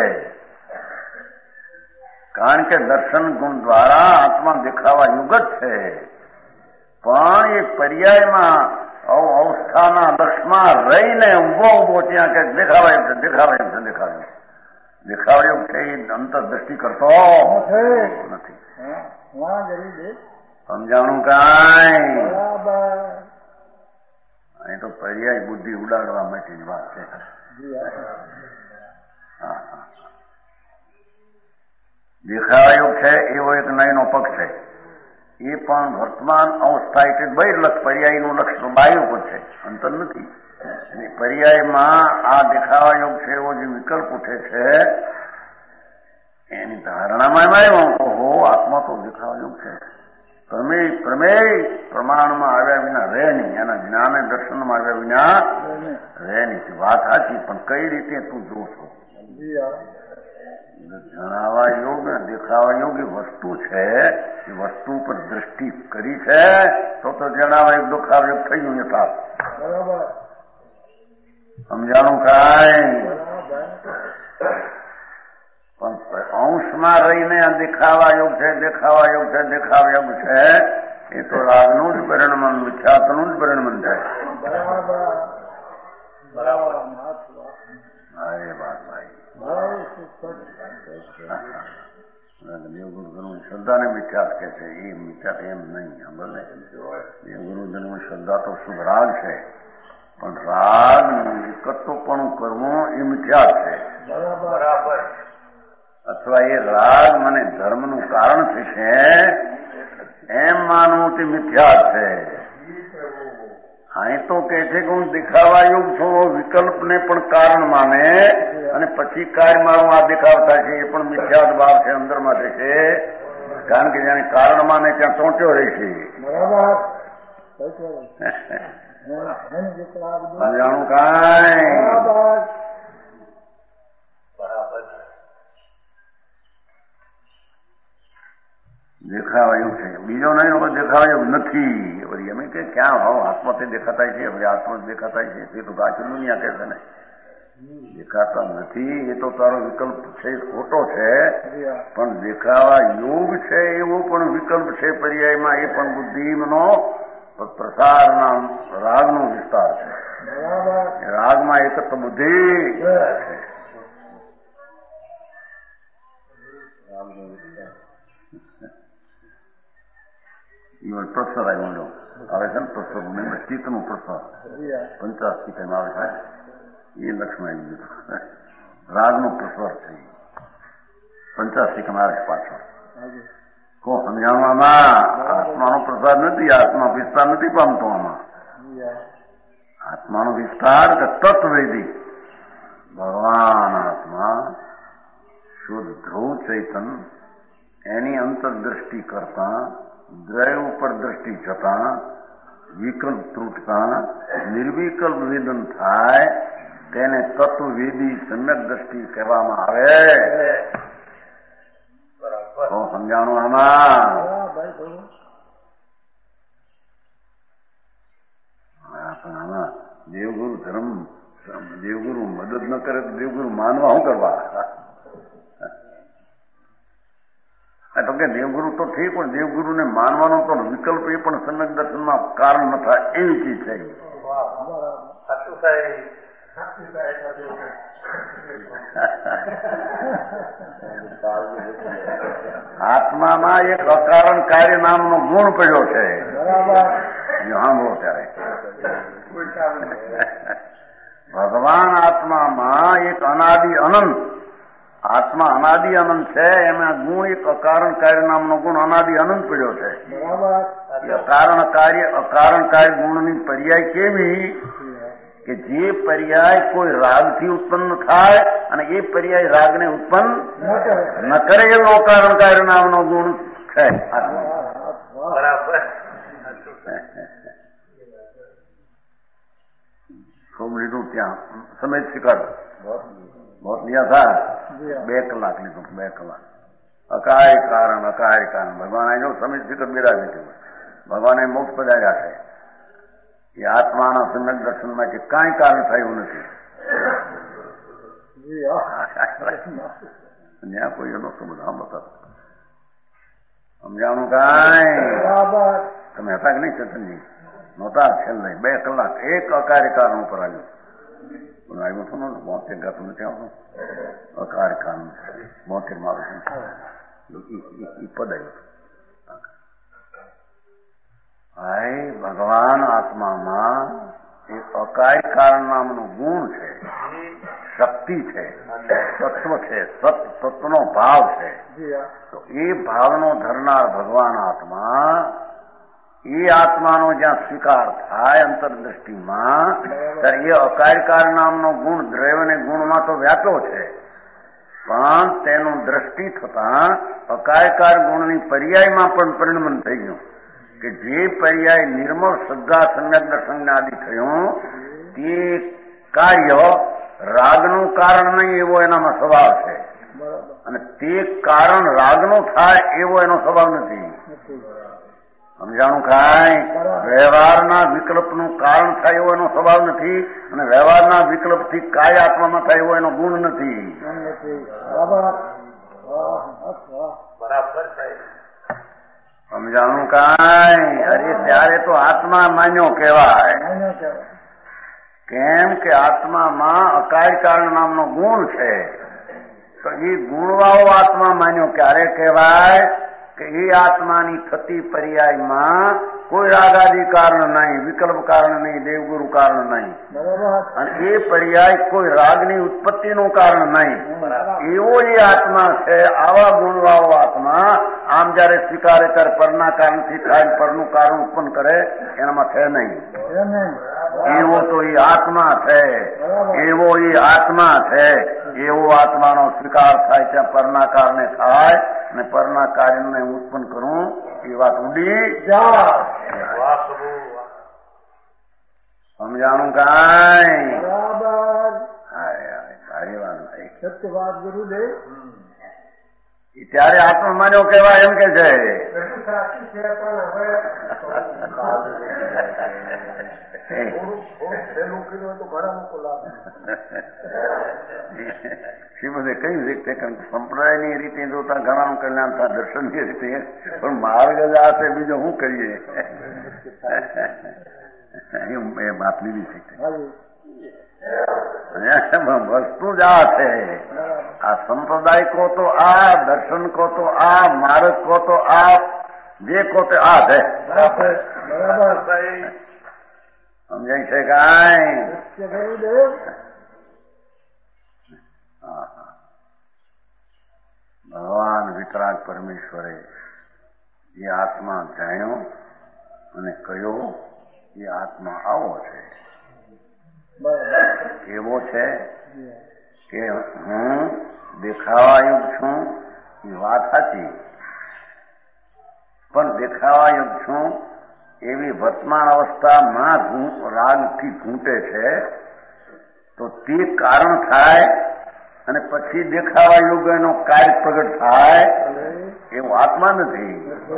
કારણ કે દર્શન ગુણ દ્વારા આત્મા દેખાવા યુગ જ છે પણ એ પર્યાયમાં અવસ્થાના લક્ષમાં રહીને ઉભો ઉભો ત્યાં કે દેખાવાય છે દેખાવાય છે દેખાવાય દેખાવાયું છે એ અંતરદ્રષ્ટિ કરતો નથી સમજાણું કાંઈ અહીં તો પર્યાય બુદ્ધિ ઉડાડવા માટેની વાત છે હા હા દેખાવાયું છે એવો એક નયનો પક્ષ છે એ પણ વર્તમાન અવસ્થા એટલે બહિર્લક્ષ પર્યાયનું લક્ષ તો બાહ્ય ઉપર છે અંતર નથી અને પર્યાયમાં આ દેખાવાયોગ છે એવો જે વિકલ્પ ઉઠે છે એની ધારણામાં એમાં એવું કહો આત્મા તો દેખાવાયોગ છે પ્રમેય પ્રમેય પ્રમાણમાં આવ્યા વિના રહે નહીં એના જ્ઞાને દર્શનમાં આવ્યા વિના રહે નહીં વાત સાચી પણ કઈ રીતે તું જોશો જણાવા યોગ દેખાવા યોગ એ વસ્તુ છે એ વસ્તુ પર દ્રષ્ટિ કરી છે તો તો જણાવા યોગ દેખાવા યોગ થઈ ગયું યથાર્થ સમજાણું કાંઈ પણ અંશમાં રહીને દેખાવા યોગ છે દેખાવા યોગ છે દેખાવા યોગ છે એ તો રાગનું જ પરિણમન મિથ્યાત્વનું જ પરિણમન થાય અરે વાત ભાઈ દેવગુરુ શ્રદ્ધા ને મિથ્યાસ કે છે એ મિથ્યા એમ નહીં સાંભળે દેવગુરુજન શ્રદ્ધા તો શુભ રાગ છે પણ રાગ એકત્વપણું કરવું એ મિથ્યાસ છે બરાબર અથવા એ રાગ મને ધર્મનું કારણ થશે એમ માનવું તે મિથ્યાસ છે અહીં તો કે છે કે હું દેખાવા યોગ છું, વિકલ્પને પણ કારણ માને અને પછી કાર્ય મારું આ દેખાવતા છે એ પણ મિથ્યાદ ભાવ છે, અંદરમાં છે. કારણ કે જાણે કારણ માને ત્યાં ચોંટ્યો રહેશે. જાણું કાંઈ દેખાવા એવું છે, બીજો નહીં દેખાવા એવું નથી. વળી અમે કે ક્યાં ભાવ આત્માથી દેખાતા છે, પછી આત્મા દેખાતા છે તે તો આખી દુનિયા કહે છે ને દેખાતા નથી. એ તો તારો વિકલ્પ છે, ખોટો છે, પણ દેખાવા યોગ છે એવો પણ વિકલ્પ છે પર્યાયમાં. એ પણ બુદ્ધિનો પ્રસારના રાગનો વિસ્તાર છે. રાગમાં એકત્ર બુદ્ધિ છે. ઈવન પ્રસર આવ્યો આવે છે ને, પ્રસર ચિત્તનું પ્રસર પંચાસ ટીકમ આવે છે, એ લક્ષ્મણ આવી ગયું. રાગનો પ્રસર છે, પંચાસ ટીકમ આવે છે પાછળ. કો સમજાવવામાં આત્માનો પ્રસાર નથી, આત્મા વિસ્તાર નથી પામતો. આમાં આત્માનો વિસ્તાર તત્વવેદી ભગવાન આત્મા શુદ્ધ ધ્રુવ ચૈતન એની અંતરદ્રષ્ટિ કરતા દ્રય ઉપર દ્રષ્ટિ જતા વિકલ્પ તૂટતા નિર્વિકલ્પ વેદન થાય તેને તત્વવેદી સમ્યક દ્રષ્ટિ કહેવામાં આવે. તો સમજાણું આમાં આમાં દેવગુરુ ધર્મ દેવગુરુ મદદ ન કરે તો દેવગુરુ માનવા શું કરવા? તો કે દેવગુરુ તો ઠીક, પણ દેવગુરુને માનવાનો તો વિકલ્પ એ પણ સમ્યક દર્શનમાં કારણ ન થાય એવી ચીજ છે. આત્મામાં એક અકારણ કાર્ય નામનો ગુણ પડ્યો છે. સાંભળો ત્યારે ભગવાન આત્મામાં એક અનાદિ અનંત આત્મા અનાદિ અનંત છે, એમાં ગુણ એક અકારણ કાર્ય નામનો ગુણ અનાદિ અનંત પડ્યો છે. અકારણ કાર્ય અકારણ કાર્ય ગુણની પર્યાય કેવી કે જે પર્યાય કોઈ રાગથી ઉત્પન્ન થાય અને એ પર્યાય રાગને ઉત્પન્ન ન કરે એવો અકારણ કાર્ય નામનો ગુણ છે આત્મા. બરાબર. ખૂબ લીધું ત્યાં સમય શિકાર બહુ લીધા था બે કલાક લીધું, બે કલાક અકાય કારણ અકાય કારણ ભગવાન આ જો સમય શિખર બિરાજી થયું. ભગવાને મોક્ષ પધાર્યા છે એ આત્માના સમ્યક દર્શનમાં કે કાંઈ કારણ થયું નથી. ત્યાં કોઈ એનો સંબંધ સાંભળતા સમજાણું કાંઈ તમે હતા કે નહીં ચેતનજી? નહોતા. છેલ્લે બે કલાક એક અકાર્ય કારણ ઉપર આવ્યું પણ આવ્યું હતું ને બોતેર ગાતું નથી આવતું અકાર્ય કારણ બોતેર માં આવ્યું પદ આવ્યું. ભાઈ ભગવાન આત્મામાં એક અકાર્ય કારણ નામનો ગુણ છે, શક્તિ છે, તત્વ છે, સત તત્વનો ભાવ છે. તો એ ભાવનો ધરનાર ભગવાન આત્મા એ આત્માનો જ્યાં સ્વીકાર થાય અંતરદ્રષ્ટિમાં ત્યારે એ અકાર્યકાર નામનો ગુણ દ્રવ્ય અને ગુણમાં તો વ્યાપ્યો છે, પણ તેનું દ્રષ્ટિ થતા અકાર્યકાર ગુણની પર્યાયમાં પણ પરિણમન થઈ ગયું કે જે પર્યાય નિર્મળ શ્રદ્ધા સમ્યક દર્શન આદિ થયું તે કાર્ય રાગનું કારણ નહીં એવો એનામાં સ્વભાવ છે અને તે કારણ રાગનો થાય એવો એનો સ્વભાવ નથી. સમજાણું કાંઈ? વ્યવહારના વિકલ્પનું કારણ થાય એવો એનો સ્વભાવ નથી અને વ્યવહારના વિકલ્પથી કાય આત્મામાં થાય એવો એનો ગુણ નથી. સમજાણું કાંઈ? અરે ત્યારે તો આત્મા માન્યો કહેવાય. કેમ કે આત્મામાં અકાર્યકાર નામનો ગુણ છે તો એ ગુણવાળો આત્મા માન્યો ક્યારે કહેવાય કે એ આત્માની થતી પર્યાયમાં કોઈ રાગાદી કારણ નહીં, વિકલ્પ કારણ નહીં, દેવગુરુ કારણ નહીં, અને એ પર્યાય કોઈ રાગની ઉત્પત્તિનું કારણ નહીં. એવો એ આત્મા છે. આવા ગુણવાળો આત્મા આમ જયારે સ્વીકારે ત્યારે પરના કારણથી થાય, પરનું કારણ ઉત્પન્ન કરે એનામાં છે નહીં. એવો તો એ આત્મા છે. એવો એ આત્મા છે. એવો આત્માનો સ્વીકાર થાય ત્યાં પરના કારણે થાય, અને પરના કાર્યને ઉત્પન્ન કરું એ વાત ઉડી સમજાણું કાંઈ કાર્યવાન થઈ. સત્ય વાત ગુરુદેવ. ત્યારે આત્મમાન્યો કહેવાય એમ કે છે. શ્રીમદે કઈ રીતે સંપ્રદાયની રીતે જોતા ઘણાનું કલ્યાણ થાય, દર્શનની રીતે, પણ માર્ગ જ આ છે, બીજો શું કરીએ? એ વાત લીધી છે. વસ્તુ જ આ છે. આ સંપ્રદાય કો તો આ, દર્શન કો તો આ, માર્ગ કો તો આ, જે કો તો આ છે. સમજાય છે કાંઈ? ભગવાન વિતરાગ પરમેશ્વરે એ આત્મા જાણ્યો અને કહ્યો એ આત્મા આવો છે. એવો છે કે હું દેખાવાયુગ છું એ વાત સાચી, પણ દેખાવાયુગ છું એવી વર્તમાન અવસ્થામાં રાગથી ઘૂંટે છે, તો તે કારણ થાય અને પછી દેખાવા યુગ એનો કાર્ય પ્રગટ થાય એવું આત્મા નથી.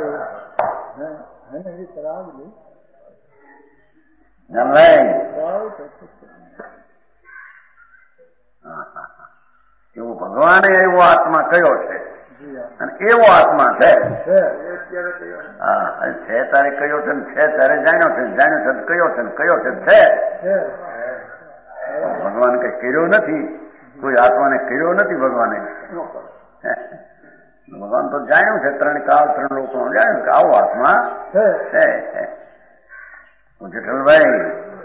એવું ભગવાને એવો આત્મા કયો છે અને એવો આત્મા છે. હા, છે તારે કયો છે ને છે તારે જાણ્યો છે, જાણ્યો છે કયો છે ને કયો છે છે. ભગવાન કઈ કર્યો નથી, કોઈ આત્માને કર્યો નથી ભગવાને. ભગવાન તો જાણ્યું છે, ત્રણ કાળ ત્રણ લોકો જાણ્યું કે આવો આત્મા છે. જેઠલભાઈ,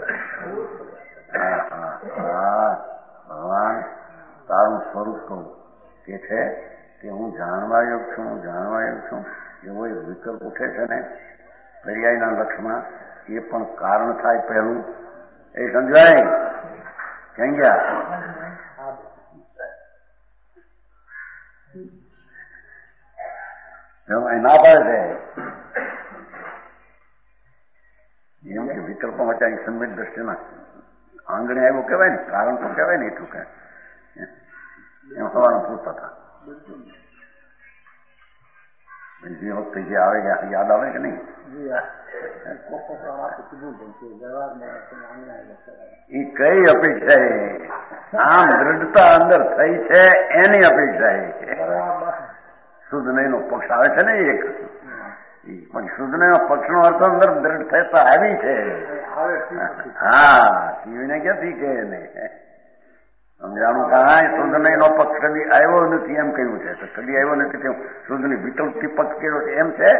ભગવાન તારું સ્વરૂપ કહું કે છે કે હું જાણવા યોગ છું, હું જાણવા યોગ છું, એવો એક વિકલ્પ ઉઠે છે ને પર્યાયના લક્ષમાં, એ પણ કારણ થાય પહેલું. એ સમજાય ક્યાં ગયા? ના પાડે છે એમ કે વિકલ્પમાં વચ્ચે સંવેદ દ્રષ્ટિના આંગણે આવ્યો કહેવાય ને, કારણ તો કહેવાય ને એટલું કે એમ સવારમાં પૂછતા હતા. જે વખતે જે આવે યાદ આવે કે નહીં? એ કઈ અપેક્ષા એ આમ દ્રઢતા અંદર થઈ છે એની અપેક્ષા એ શુદ્ધ નહીં નો પક્ષ આવે છે ને એક, પણ શુદ્ધ નહીં નો પક્ષ નો અર્થ અંદર દ્રઢ થતા આવી છે. હા, ટીવીને ક્યાંથી કે સમજાણું કાંઈ શુદ્ધ નહીં નો પક્ષ કદી આવ્યો નથી એમ કહ્યું છે. તો કદી આવ્યો નથી તેમ શુદ્ધ ની વિકલ્પથી પક્ષ કર્યો છે એમ છે?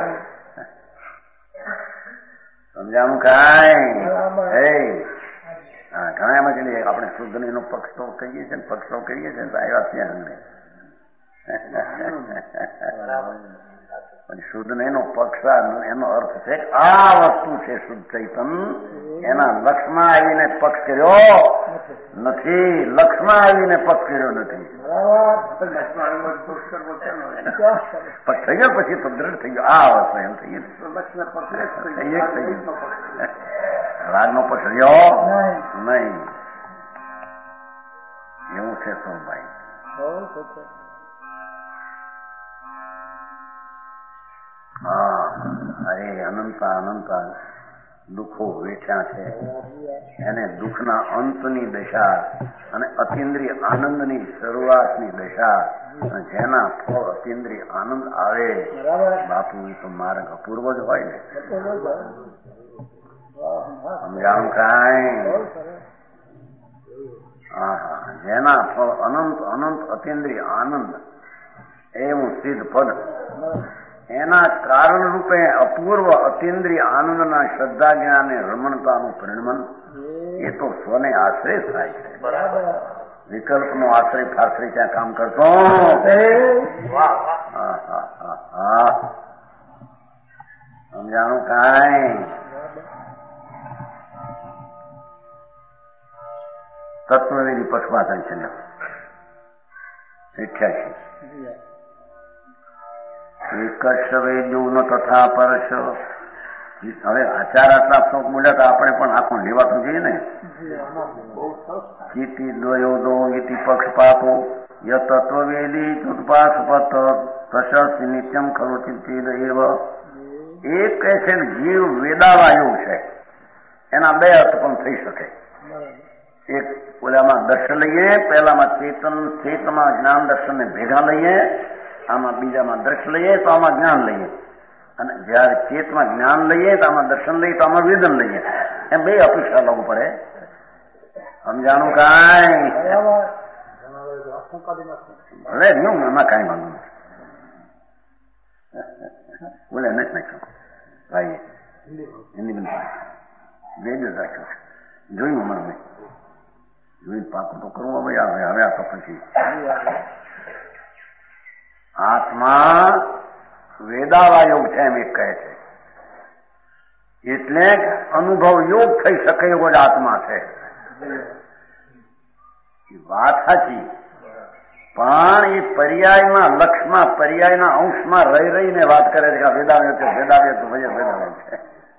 સમજાણું કાંઈ? હા, ઘણા એમાં છે આપણે શુદ્ધ નહીં નો પક્ષ તો કહીએ છીએ, પક્ષ તો કહીએ છીએ, આવ્યા ત્યાં અમને પણ શુદ્ધ નહીં નો પક્ષ એનો અર્થ છે આ વસ્તુ છે શુદ્ધ ચૈતન, એના લક્ષમાં આવીને પક્ષ કર્યો નથી, લક્ષમાં આવીને પક્ષ કર્યો નથી. પક્ષ થઈ ગયો પછી તો દ્રઢ થઈ ગયો આ અવસ્થા એમ થઈ ગયું. રાગનો પક્ષ રહ્યો નહીં એવું છે સોમભાઈ. હા, અરે અનંત અનંત દુઃખો વેઠ્યા છે, એને દુઃખના અંતની દશા અને અતિન્દ્રિય આનંદની શરૂઆતની દશા, અને જેના ફળ અતિન્દ્રિય આનંદ આવે બાપુ એ તો માર્ગ અપૂર્વ જ હોય ને. સમજાણું કાંઈ? હા હા, જેના ફળ અનંત અનંત અતિન્દ્રિય આનંદ એવું સિદ્ધ પદ એના કારણ રૂપે અપૂર્વ અતિન્દ્રિય આનંદના શ્રદ્ધા જ્ઞાન અને રમણતાનું પરિણમન એ તો સ્વને આશ્રય થાય છે. બરાબર. વિકલ્પનો આશ્રય ફાશ્રય ત્યાં કામ કરતો. વાહ વાહ. હા હા હા હા સમજાણું કાંઈ? તત્વવેદી પક્ષપાતન છે અઠ્યાસી એક વેદ્યું ન તથા પરશ. હવે આચાર આટલા શ્લોક બોલ્યા તો આપણે પણ આખું લેવાતું જોઈએ ને. ચિતિ દ્વયોદો ઇતિ પક્ષપાતો ય તત્વવેદી ચુત્પાસપત પ્રશસ્તિ નિત્યમ ખલુ ચિત્તિદ એવ. એક કહે છે ને જીવ વેદાવાયુ છે, એના બે અર્થ પણ થઈ શકે. એક ઓલામાં દર્શન લઈએ, પહેલામાં ચેતન ચેતમાં જ્ઞાન દર્શનને ભેગા લઈએ, આમાં બીજામાં દર્શન લઈએ તો આમાં જ્ઞાન લઈએ, અને જયારે ચેતમાં જ્ઞાન લઈએ તો આમાં દર્શન લઈએ તો આમાં વેદન લઈએ. એમ બે અપેક્ષા લાગુ પડે. સમજાણું કાંઈ? ભલે ન્યૂ એમાં કાંઈ વાંધો નથી. બોલે નથી નાખ્યો ભાઈ હિન્દી બંધ બે જ રાખ્યો છે. જોયું મને જોઈને પાકું તો કરવું ભાઈ. આવે હવે આ તો પછી આત્મા વેદાવાયોગ છે એમ એક કહે છે, એટલે અનુભવ યોગ થઈ શકે એવો જ આત્મા છે. વાત સાચી, પણ એ પર્યાયમાં લક્ષમાં પર્યાયના અંશમાં રહી રહીને વાત કરે છે કે વેદાવ્ય છે વેદાવ્ય તો ભાઈ વેદાવ્ય છે.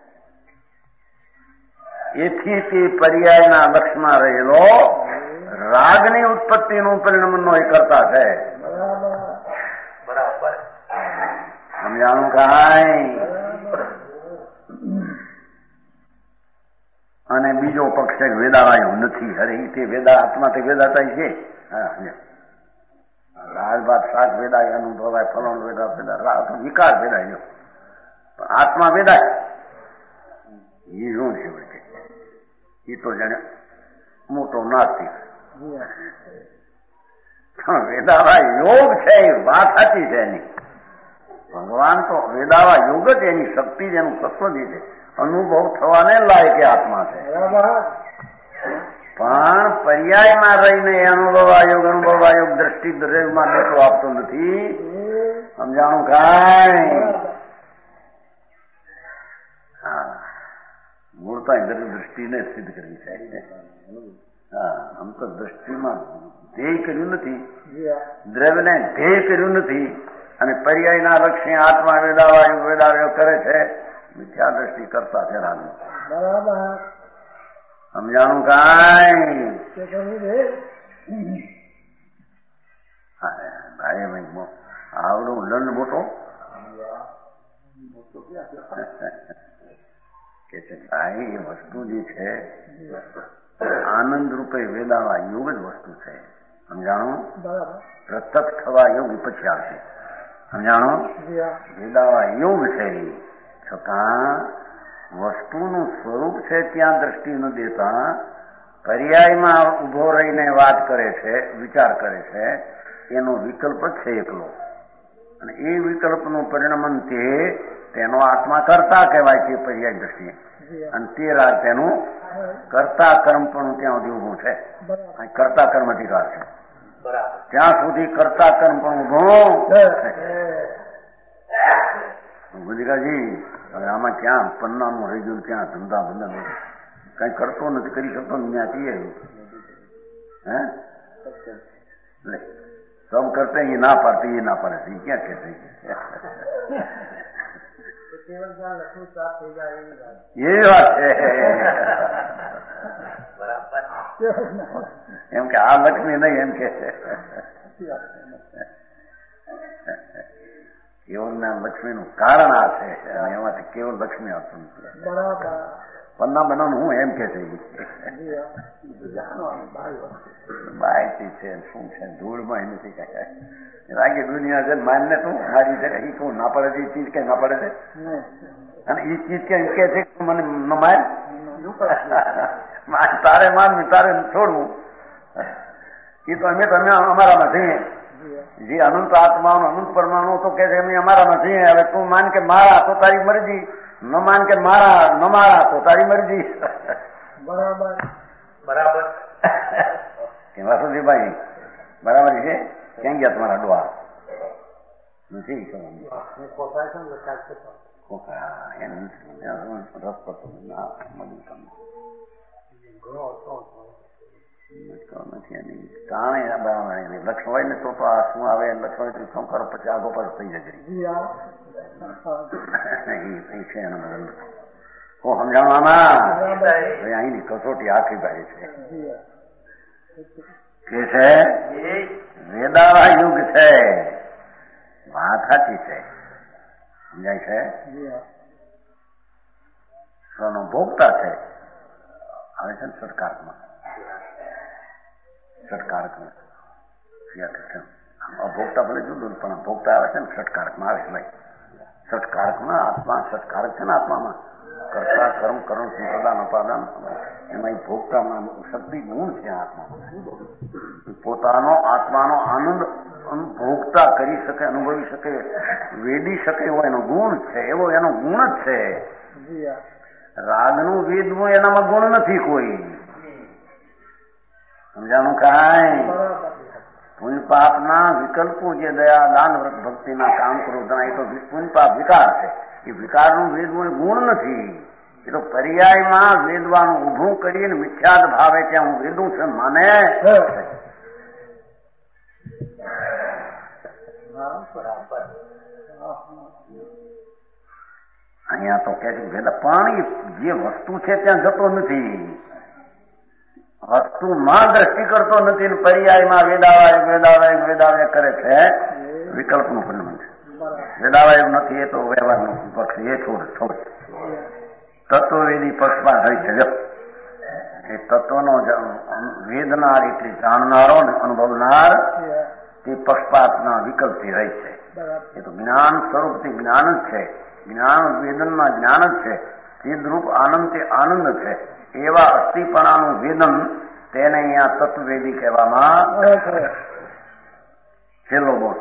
એથી તે પર્યાયના લક્ષમાં રહેલો રાગની ઉત્પત્તિનું પરિણમનો એ કરતા છે. બરાબર. સમજાણું કાંઈ? અને બીજો પક્ષ છે વેદાવાયુ નથી. અરે એ તે વેદા આત્મા તે વેદાતા છે. રાજ બાદ શાક વેદાય અનુભવાય, ફલણ વેદા વેદા વિકાર વેદાય. પણ આત્મા વેદાય એ શું છે? એ તો જાણે મોટો નાસ્તિક. વેદાવા યોગ છે એ વાત સાચી છે એની. ભગવાન તો વેદાવા યોગ જ એની શક્તિ જ એનું તત્વ જ છે. અનુભવ થવાને લાયક આત્મા છે. પણ પર્યાયમાં રહીને અનુભવાયોગ અનુભવાયોગ દ્રષ્ટિ દ્રવ્યમાં બેઠો આપતો નથી. સમજાણું કાંઈ? હા, મૂળતા દ્રષ્ટિને સિદ્ધ કરવી છે. હા, આમ તો દ્રષ્ટિમાં ધ્યેય કર્યું નથી, દ્રવ્યને ધ્યેય કર્યું નથી, અને પર્યાયના લક્ષ્ય આત્મા વેદાવાયુ વેદાવ્યો કરે છે. મિથ્યા દ્રષ્ટિ કરતા છે રામ. સમજાણું કાંઈ? ભાઈ ભાઈ આવડો દંડ મોટો કે છે ભાઈ એ વસ્તુ જે છે આનંદ રૂપે વેદાવા યોગ જ વસ્તુ છે. સમજાણું? પ્રત્યક્ષ થવા યોગ પછી આવશે. સમજાણું? વેદાવા યોગ છે. છતાં વસ્તુનું સ્વરૂપ છે ત્યાં દ્રષ્ટિ ન દેતા પર્યાયમાં ઉભો રહીને વાત કરે છે, વિચાર કરે છે. એનો વિકલ્પ છે એકલો, અને એ વિકલ્પનું પરિણમન તે તેનો આત્મા કરતા કહેવાય છે પર્યાય દ્રષ્ટિએ, અને તે રાગ તેનું કર્તા કર્મ પણ ત્યાં સુધી ઉભું છે. કર્તા કર્મ અધિકાર છે ત્યાં સુધી કર્તા કર્મ પણ ઉભું. ગુજરાજી હવે આમાં ક્યાં પન્નાનું રહી ગયું, ક્યાં ધંધા બંધા કઈ કરતો નથી, કરી શકતો ત્યાંથી હે સબ કરતે એ ના પાડते ये ना पाड़े ये क्या कहते हैं? ये बात है એમ કે આ લક્ષ્મી નહીં એમ કે છે. કેવળ ના લક્ષ્મી નું કારણ આ છે, અને એમાંથી કેવળ લક્ષ્મી આવતું નથી. પન્ના બનાવવાનું હું એમ કે છે માહિતી છે શું છે ધૂળમાં નથી કઈ લાગે દુનિયા છે માનને તું મારી છે એ કહું ના પડે છે એ ચીજ કઈ ના પડે છે, અને એ ચીજ કઈ કે છે મને માન તારે માનવું તારે છોડવું એ તો અમે તો અમે અમારામાં જઈએ જે અનંત આત્માનો અનંત પરમાણુ તો કે છે એમ અમારા નથી. હવે તું માન કે મારા તો તારી મરજી, ન માન કે મારા ન મારા તો તારી મરજી. બરાબર બરાબર. કેવા સુધી ભાઈ બરાબર છે? ક્યાં ગયા તમારા ડોહા? નથી રસ પડતો ના મળ્યું તમને નથી એની તાણે બરાબર. લક્ષ હોય ને તો તો આ શું આવે? લક્ષ હોય તો શું કરો પછી આગો પાછો થઈ જશે. એ છે એનો હું સમજાવવામાં અહીંની કસોટી આખી ભાઈ છે કે છે વેદાવા યુગ છે. વાત સાચી છે, સમજાય છે. સ્વનો ભોગતા છે આવે છે ને સત્કારકમાં. સત્કારકમાં અભોગતા ભલે જુદું પણ ભોગતા આવે છે ને સત્કારકમાં આવે છે ભાઈ. સત્કારકમાં આત્મા સત્કારક છે ને આત્મામાં કરતા કર્મ કરણ સંપ્રદાન ઉપાદાન એમાં ભોગતામાં શક્તિ ગુણ છે આત્મામાં. પોતાનો આત્માનો આનંદ ભોગતા કરી શકે, અનુભવી શકે, વેડી શકે એવો એનો ગુણ છે. એવો એનો ગુણ જ છે. રાગનું વેદનું એનામાં ગુણ નથી કોઈ. સમજાણું કાંઈ? પુણ્ય પાપના વિકલ્પો જે દયા દાન વ્રત ભક્તિના કામ ક્રોધના એ તો પુણ્ય પાપ વિકાર છે. એ વિકારનું વેદવું એ ગુણ નથી. એ તો પર્યાયમાં વેદવાનું ઉભું કરીને મિથ્યાદ ભાવે ત્યાં હું વેદું છે માને. અહીંયા તો કે છે વેદ પણ જે વસ્તુ છે ત્યાં જતો નથી. વસ્તુમાં દ્રષ્ટિ કરતો નથી ને પર્યાયમાં વેદાવાય વેદાવાય વેદાવાય કરે છે. વિકલ્પનું પરિણામ છે. વેદાવાય નથી એ તો વ્યવહારનો પક્ષ એ છોડ છોડ તત્વવેદી પક્ષમાં થઈ છે. એ તત્વનો વેદનાર એટલે જાણનારો ને અનુભવનાર તે પક્ષપાતના વિકલ્પથી રહી છે. એ તો જ્ઞાન સ્વરૂપથી જ્ઞાન જ છે. જ્ઞાન વેદનમાં જ્ઞાન જ છે. ચિદરૂપ આનંદ તે આનંદ છે. એવા અસ્થિપણાનું વેદન તેને અહીંયા તત્વવેદી કહેવામાં છેલ્લો બોલ.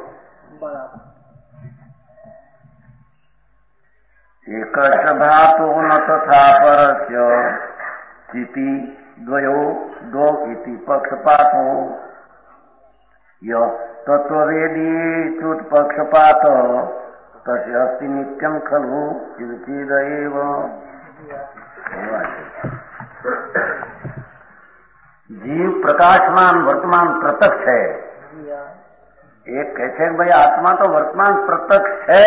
એક જ ધાતુ ન તથા પરસ્ય સ્થિતિ દ્વયો દો ઇતિ પક્ષપાતો ય તત્વવેદી ચુત પક્ષપાત તસ્ય અસ્તિ નિત્યમ ખલુ ચિદચિદ એવ. જીવ પ્રકાશમાન વર્તમાન પ્રત્યક્ષ છે. એક કહે છે કે ભાઈ આત્મા તો વર્તમાન પ્રત્યક્ષ છે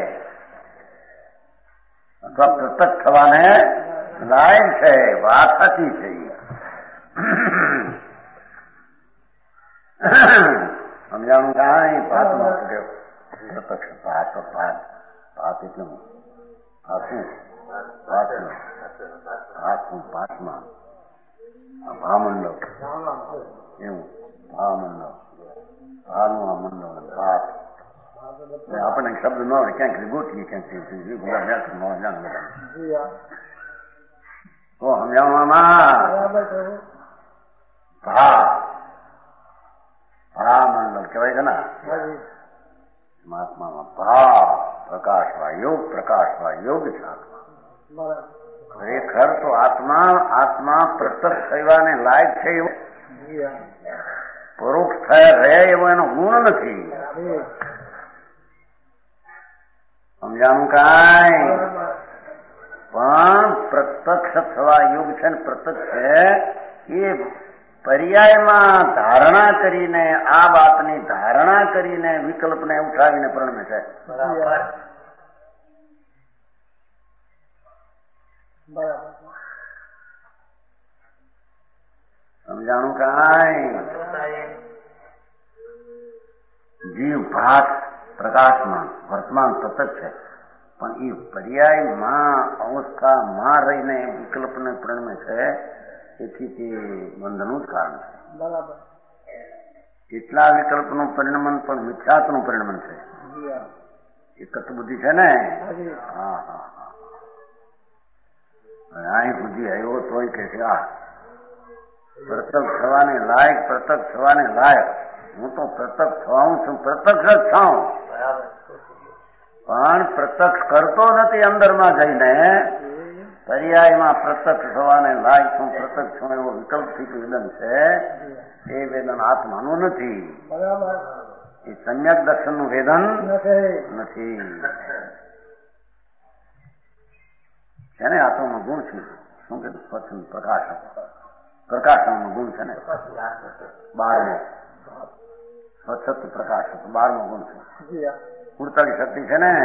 અથવા પ્રત્યક્ષ થવાને લાયક છે. વાત સાચી છે. સમજાણું કાંઈ? ભાતમાં પ્રત્યક્ષ ભાત ભાત ભાત એટલે ભાતું ભાતનું ભાતનું ભાતમાં ભામંડળ એવું ભામંડળ ભાનું આ મંડળ ભાત આપણને શબ્દ ન હોય ક્યાંક ગોઠવી ક્યાંક તો સમજાવવામાં ભા ભામંડળ કહેવાય છે ને મહાત્મામાં. ભા પ્રકાશવા યોગ પ્રકાશવા યોગ છે આત્મા. ખરેખર તો આત્મા આત્મા પ્રત્યક્ષ થવાને લાયક છે એવું પરોક્ષ થયા રહે એવો એનો ગુણ નથી. સમજાણું કાંઈ? પણ પ્રત્યક્ષ થવા યોગ છે ને પ્રત્યક્ષ છે એ પર્યાયમાં ધારણા કરીને આ વાતની ધારણા કરીને વિકલ્પને ઉઠાવીને પ્રણમે છે. બરાબર. સમજાણું કાંઈ? જીવ ભાત પ્રકાશમાં વર્તમાન પ્રત્યક્ષ છે પણ એ પર્યાયમાં અવસ્થામાં રહીને વિકલ્પને પ્રણમે છે. તેથી તે બંધનું જ કારણ છે. બરાબર. કેટલા વિકલ્પનું પરિણમન પણ મિથ્યાત્વનું પરિણમન છે. એક જ બુદ્ધિ છે ને. હા હા હા. અહીં બુદ્ધિ આવ્યો તોય કે છે આ પ્રત્યક્ષ થવાને લાયક પ્રત્યક્ષ થવાને લાયક હું તો પ્રત્યક્ષ થવાઉં છું, પ્રત્યક્ષ જ થાઉં, પણ પ્રત્યક્ષ કરતો નથી અંદરમાં જઈને. પર્યાયમાં પ્રત્યક્ષ થવાને લાયક છું, પ્રત્યક્ષ છું એવો વિકલ્પથી વેદન છે. એ વેદન આત્માનું નથી. એ સમ્યક દર્શનનું વેદન નથી. છે ને આત્માનો ગુણ છે. શું કીધું? સ્વચ્છ પ્રકાશ, પ્રકાશનો ગુણ છે ને બારમો. સ્વચ્છ પ્રકાશ બારમો ગુણ છે. ઉડતાલી શક્તિ છે ને,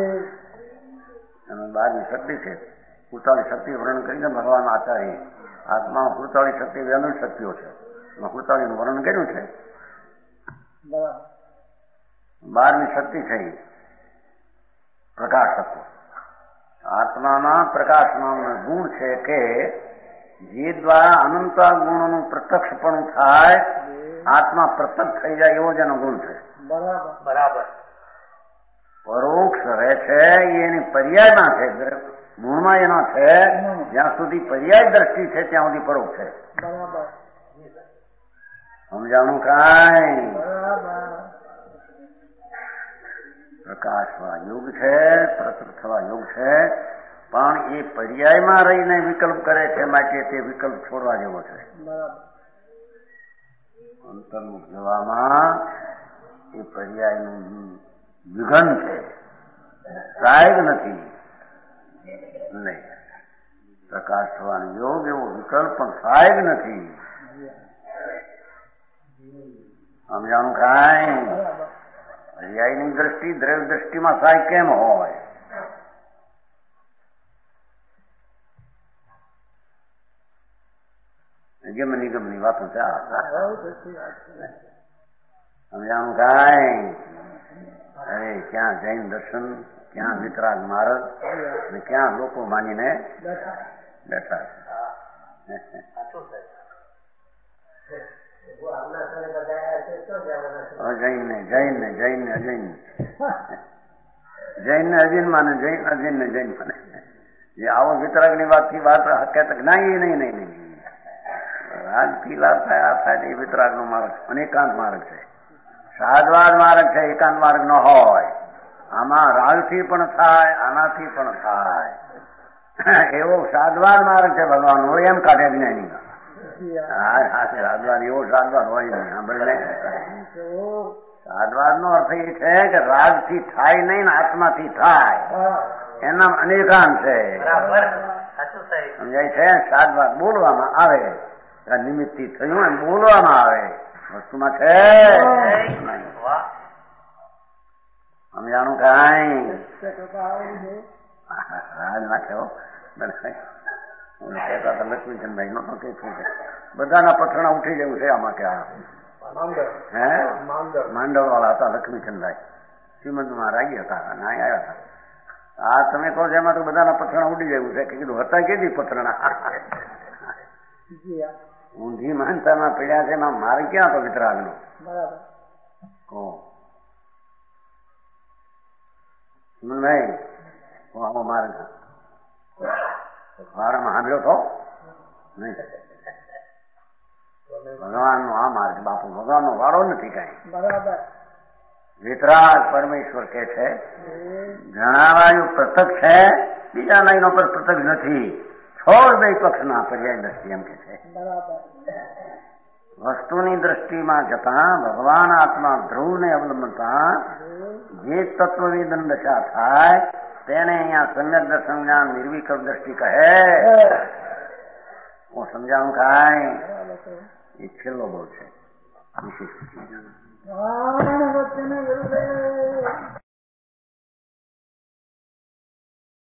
અને બારમી શક્તિ છે. ઉડતાલી શક્તિ વર્ણન કરીને ભગવાન આચાર્ય આત્મા ઉડતાલી શક્તિ વેદન શક્તિઓ છે. ઉડતાલીનું વર્ણન કર્યું છે. બારમી શક્તિ છે પ્રકાશ તત્વ. આત્મામાં પ્રકાશ નામનો ગુણ છે કે જે દ્વારા અનંત ગુણોનું પ્રત્યક્ષપણું થાય, આત્મા પ્રત્યક્ષ થઈ જાય એવો જ એનો ગુણ છે. બરાબર. પરોક્ષ રહે છે એની પર્યાયમાં છે, ગુણમાં એનો છે. જ્યાં સુધી પર્યાય દ્રષ્ટિ છે ત્યાં સુધી પરોક્ષ છે. સમજાણું કાંઈ? પ્રકાશવા યોગ છે, પ્રત્યક્ષ થવા યોગ છે, પણ એ પર્યાયમાં રહીને વિકલ્પ કરે છે, માટે તે વિકલ્પ છોડવા જેવો છે. અંતર્મુખ જવામાં એ પર્યાયનું વિઘન છે, સાહેબ નથી. નહીં, પ્રકાશ થવાનો યોગ એવો વિકલ્પ પણ સાહેબ નથી. સમજાણું કાંઈ? પર્યાયની દ્રષ્ટિ દ્રવ્ય દ્રષ્ટિમાં સાહેબ કેમ હોય? નિગમ નિગમની વાતો છે. સમજાણું કાંઈ? અરે ક્યાં જૈન દર્શન, ક્યાં વિતરાગ માર્ગ, અને ક્યાં લોકો માનીને બેઠા છે. જૈન ને જૈન ને જૈન ને અજૈન, જૈન ને અજીન માને, જૈન અજીન ને જૈન માને. જે આવો વિતરાગ ની વાત થી વાત હકીકત નહીં નહીં નહીં નહીં રાજથી લાભ થાય, આ થાય. એ વિતરાગ નો માર્ગ અનેકાંત માર્ગ છે, સાધવાદ માર્ગ છે, એકાંત માર્ગ ન હોય. આમાં રાગથી પણ થાય, આનાથી પણ થાય. એવો સાધવાદ માર્ગ છે ભગવાન નો, એમ કાઢે જ્ઞાની. હા હા, સાધવાદ એવો સાધવાદ હોય નહીં. સાંભળે, સાધવાદ નો અર્થ એ છે કે રાગથી થાય નહીં ને આત્માથી થાય. એના અનેકાંત છે. સમજાય છે? સાધવાદ બોલવામાં આવે, નિમિત્ત થી થયું એમ બોલવામાં આવે, વસ્તુમાં છે. સમજાણું કાંઈ? રાજ નાખે કહેતા હતા લક્ષ્મીચંદભાઈ નો કઈ શું છે, બધાના પથરણા ઉઠી જવું છે આમાં. કે હે માંડવ વાળા હતા લક્ષ્મીચંદભાઈ, શ્રીમંતમાં રાગી હતા, ના આવ્યા હતા. આ તમે કહો છો એમાં તો બધાના પથરણા ઉડી જવું છે. કીધું હતા કેદી પથરણા? ઊંધી માનતામાં પીડ્યા છે, એમાં મારે ક્યાં તો વિતરાગ નો. ભાઈ આવો માર્ગ વારામાં સાંભળ્યો તો નહીં? ભગવાન નો આ માર્ગ બાપુ, ભગવાન નો વાળો નથી કઈ. વિતરાગ પરમેશ્વર કે છે જણાવાયું પ્રત્યક્ષ છે, બીજા લાઈનો પર પ્રત્યક્ષ નથી. છોડ બે પક્ષના પર્યાય દ્રષ્ટિ એમ કે છે. વસ્તુની દ્રષ્ટિમાં જતા ભગવાન આત્મા ધ્રુવને અવલંબતા જે તત્વવેદન દશા થાય તેને અહીંયા સમ્યક દર્શન જ્ઞાન નિર્વિકલ્પ દ્રષ્ટિ કહે. હું સમજાવું કાંઈ? એ છેલ્લો બોલ છે. વિશેષ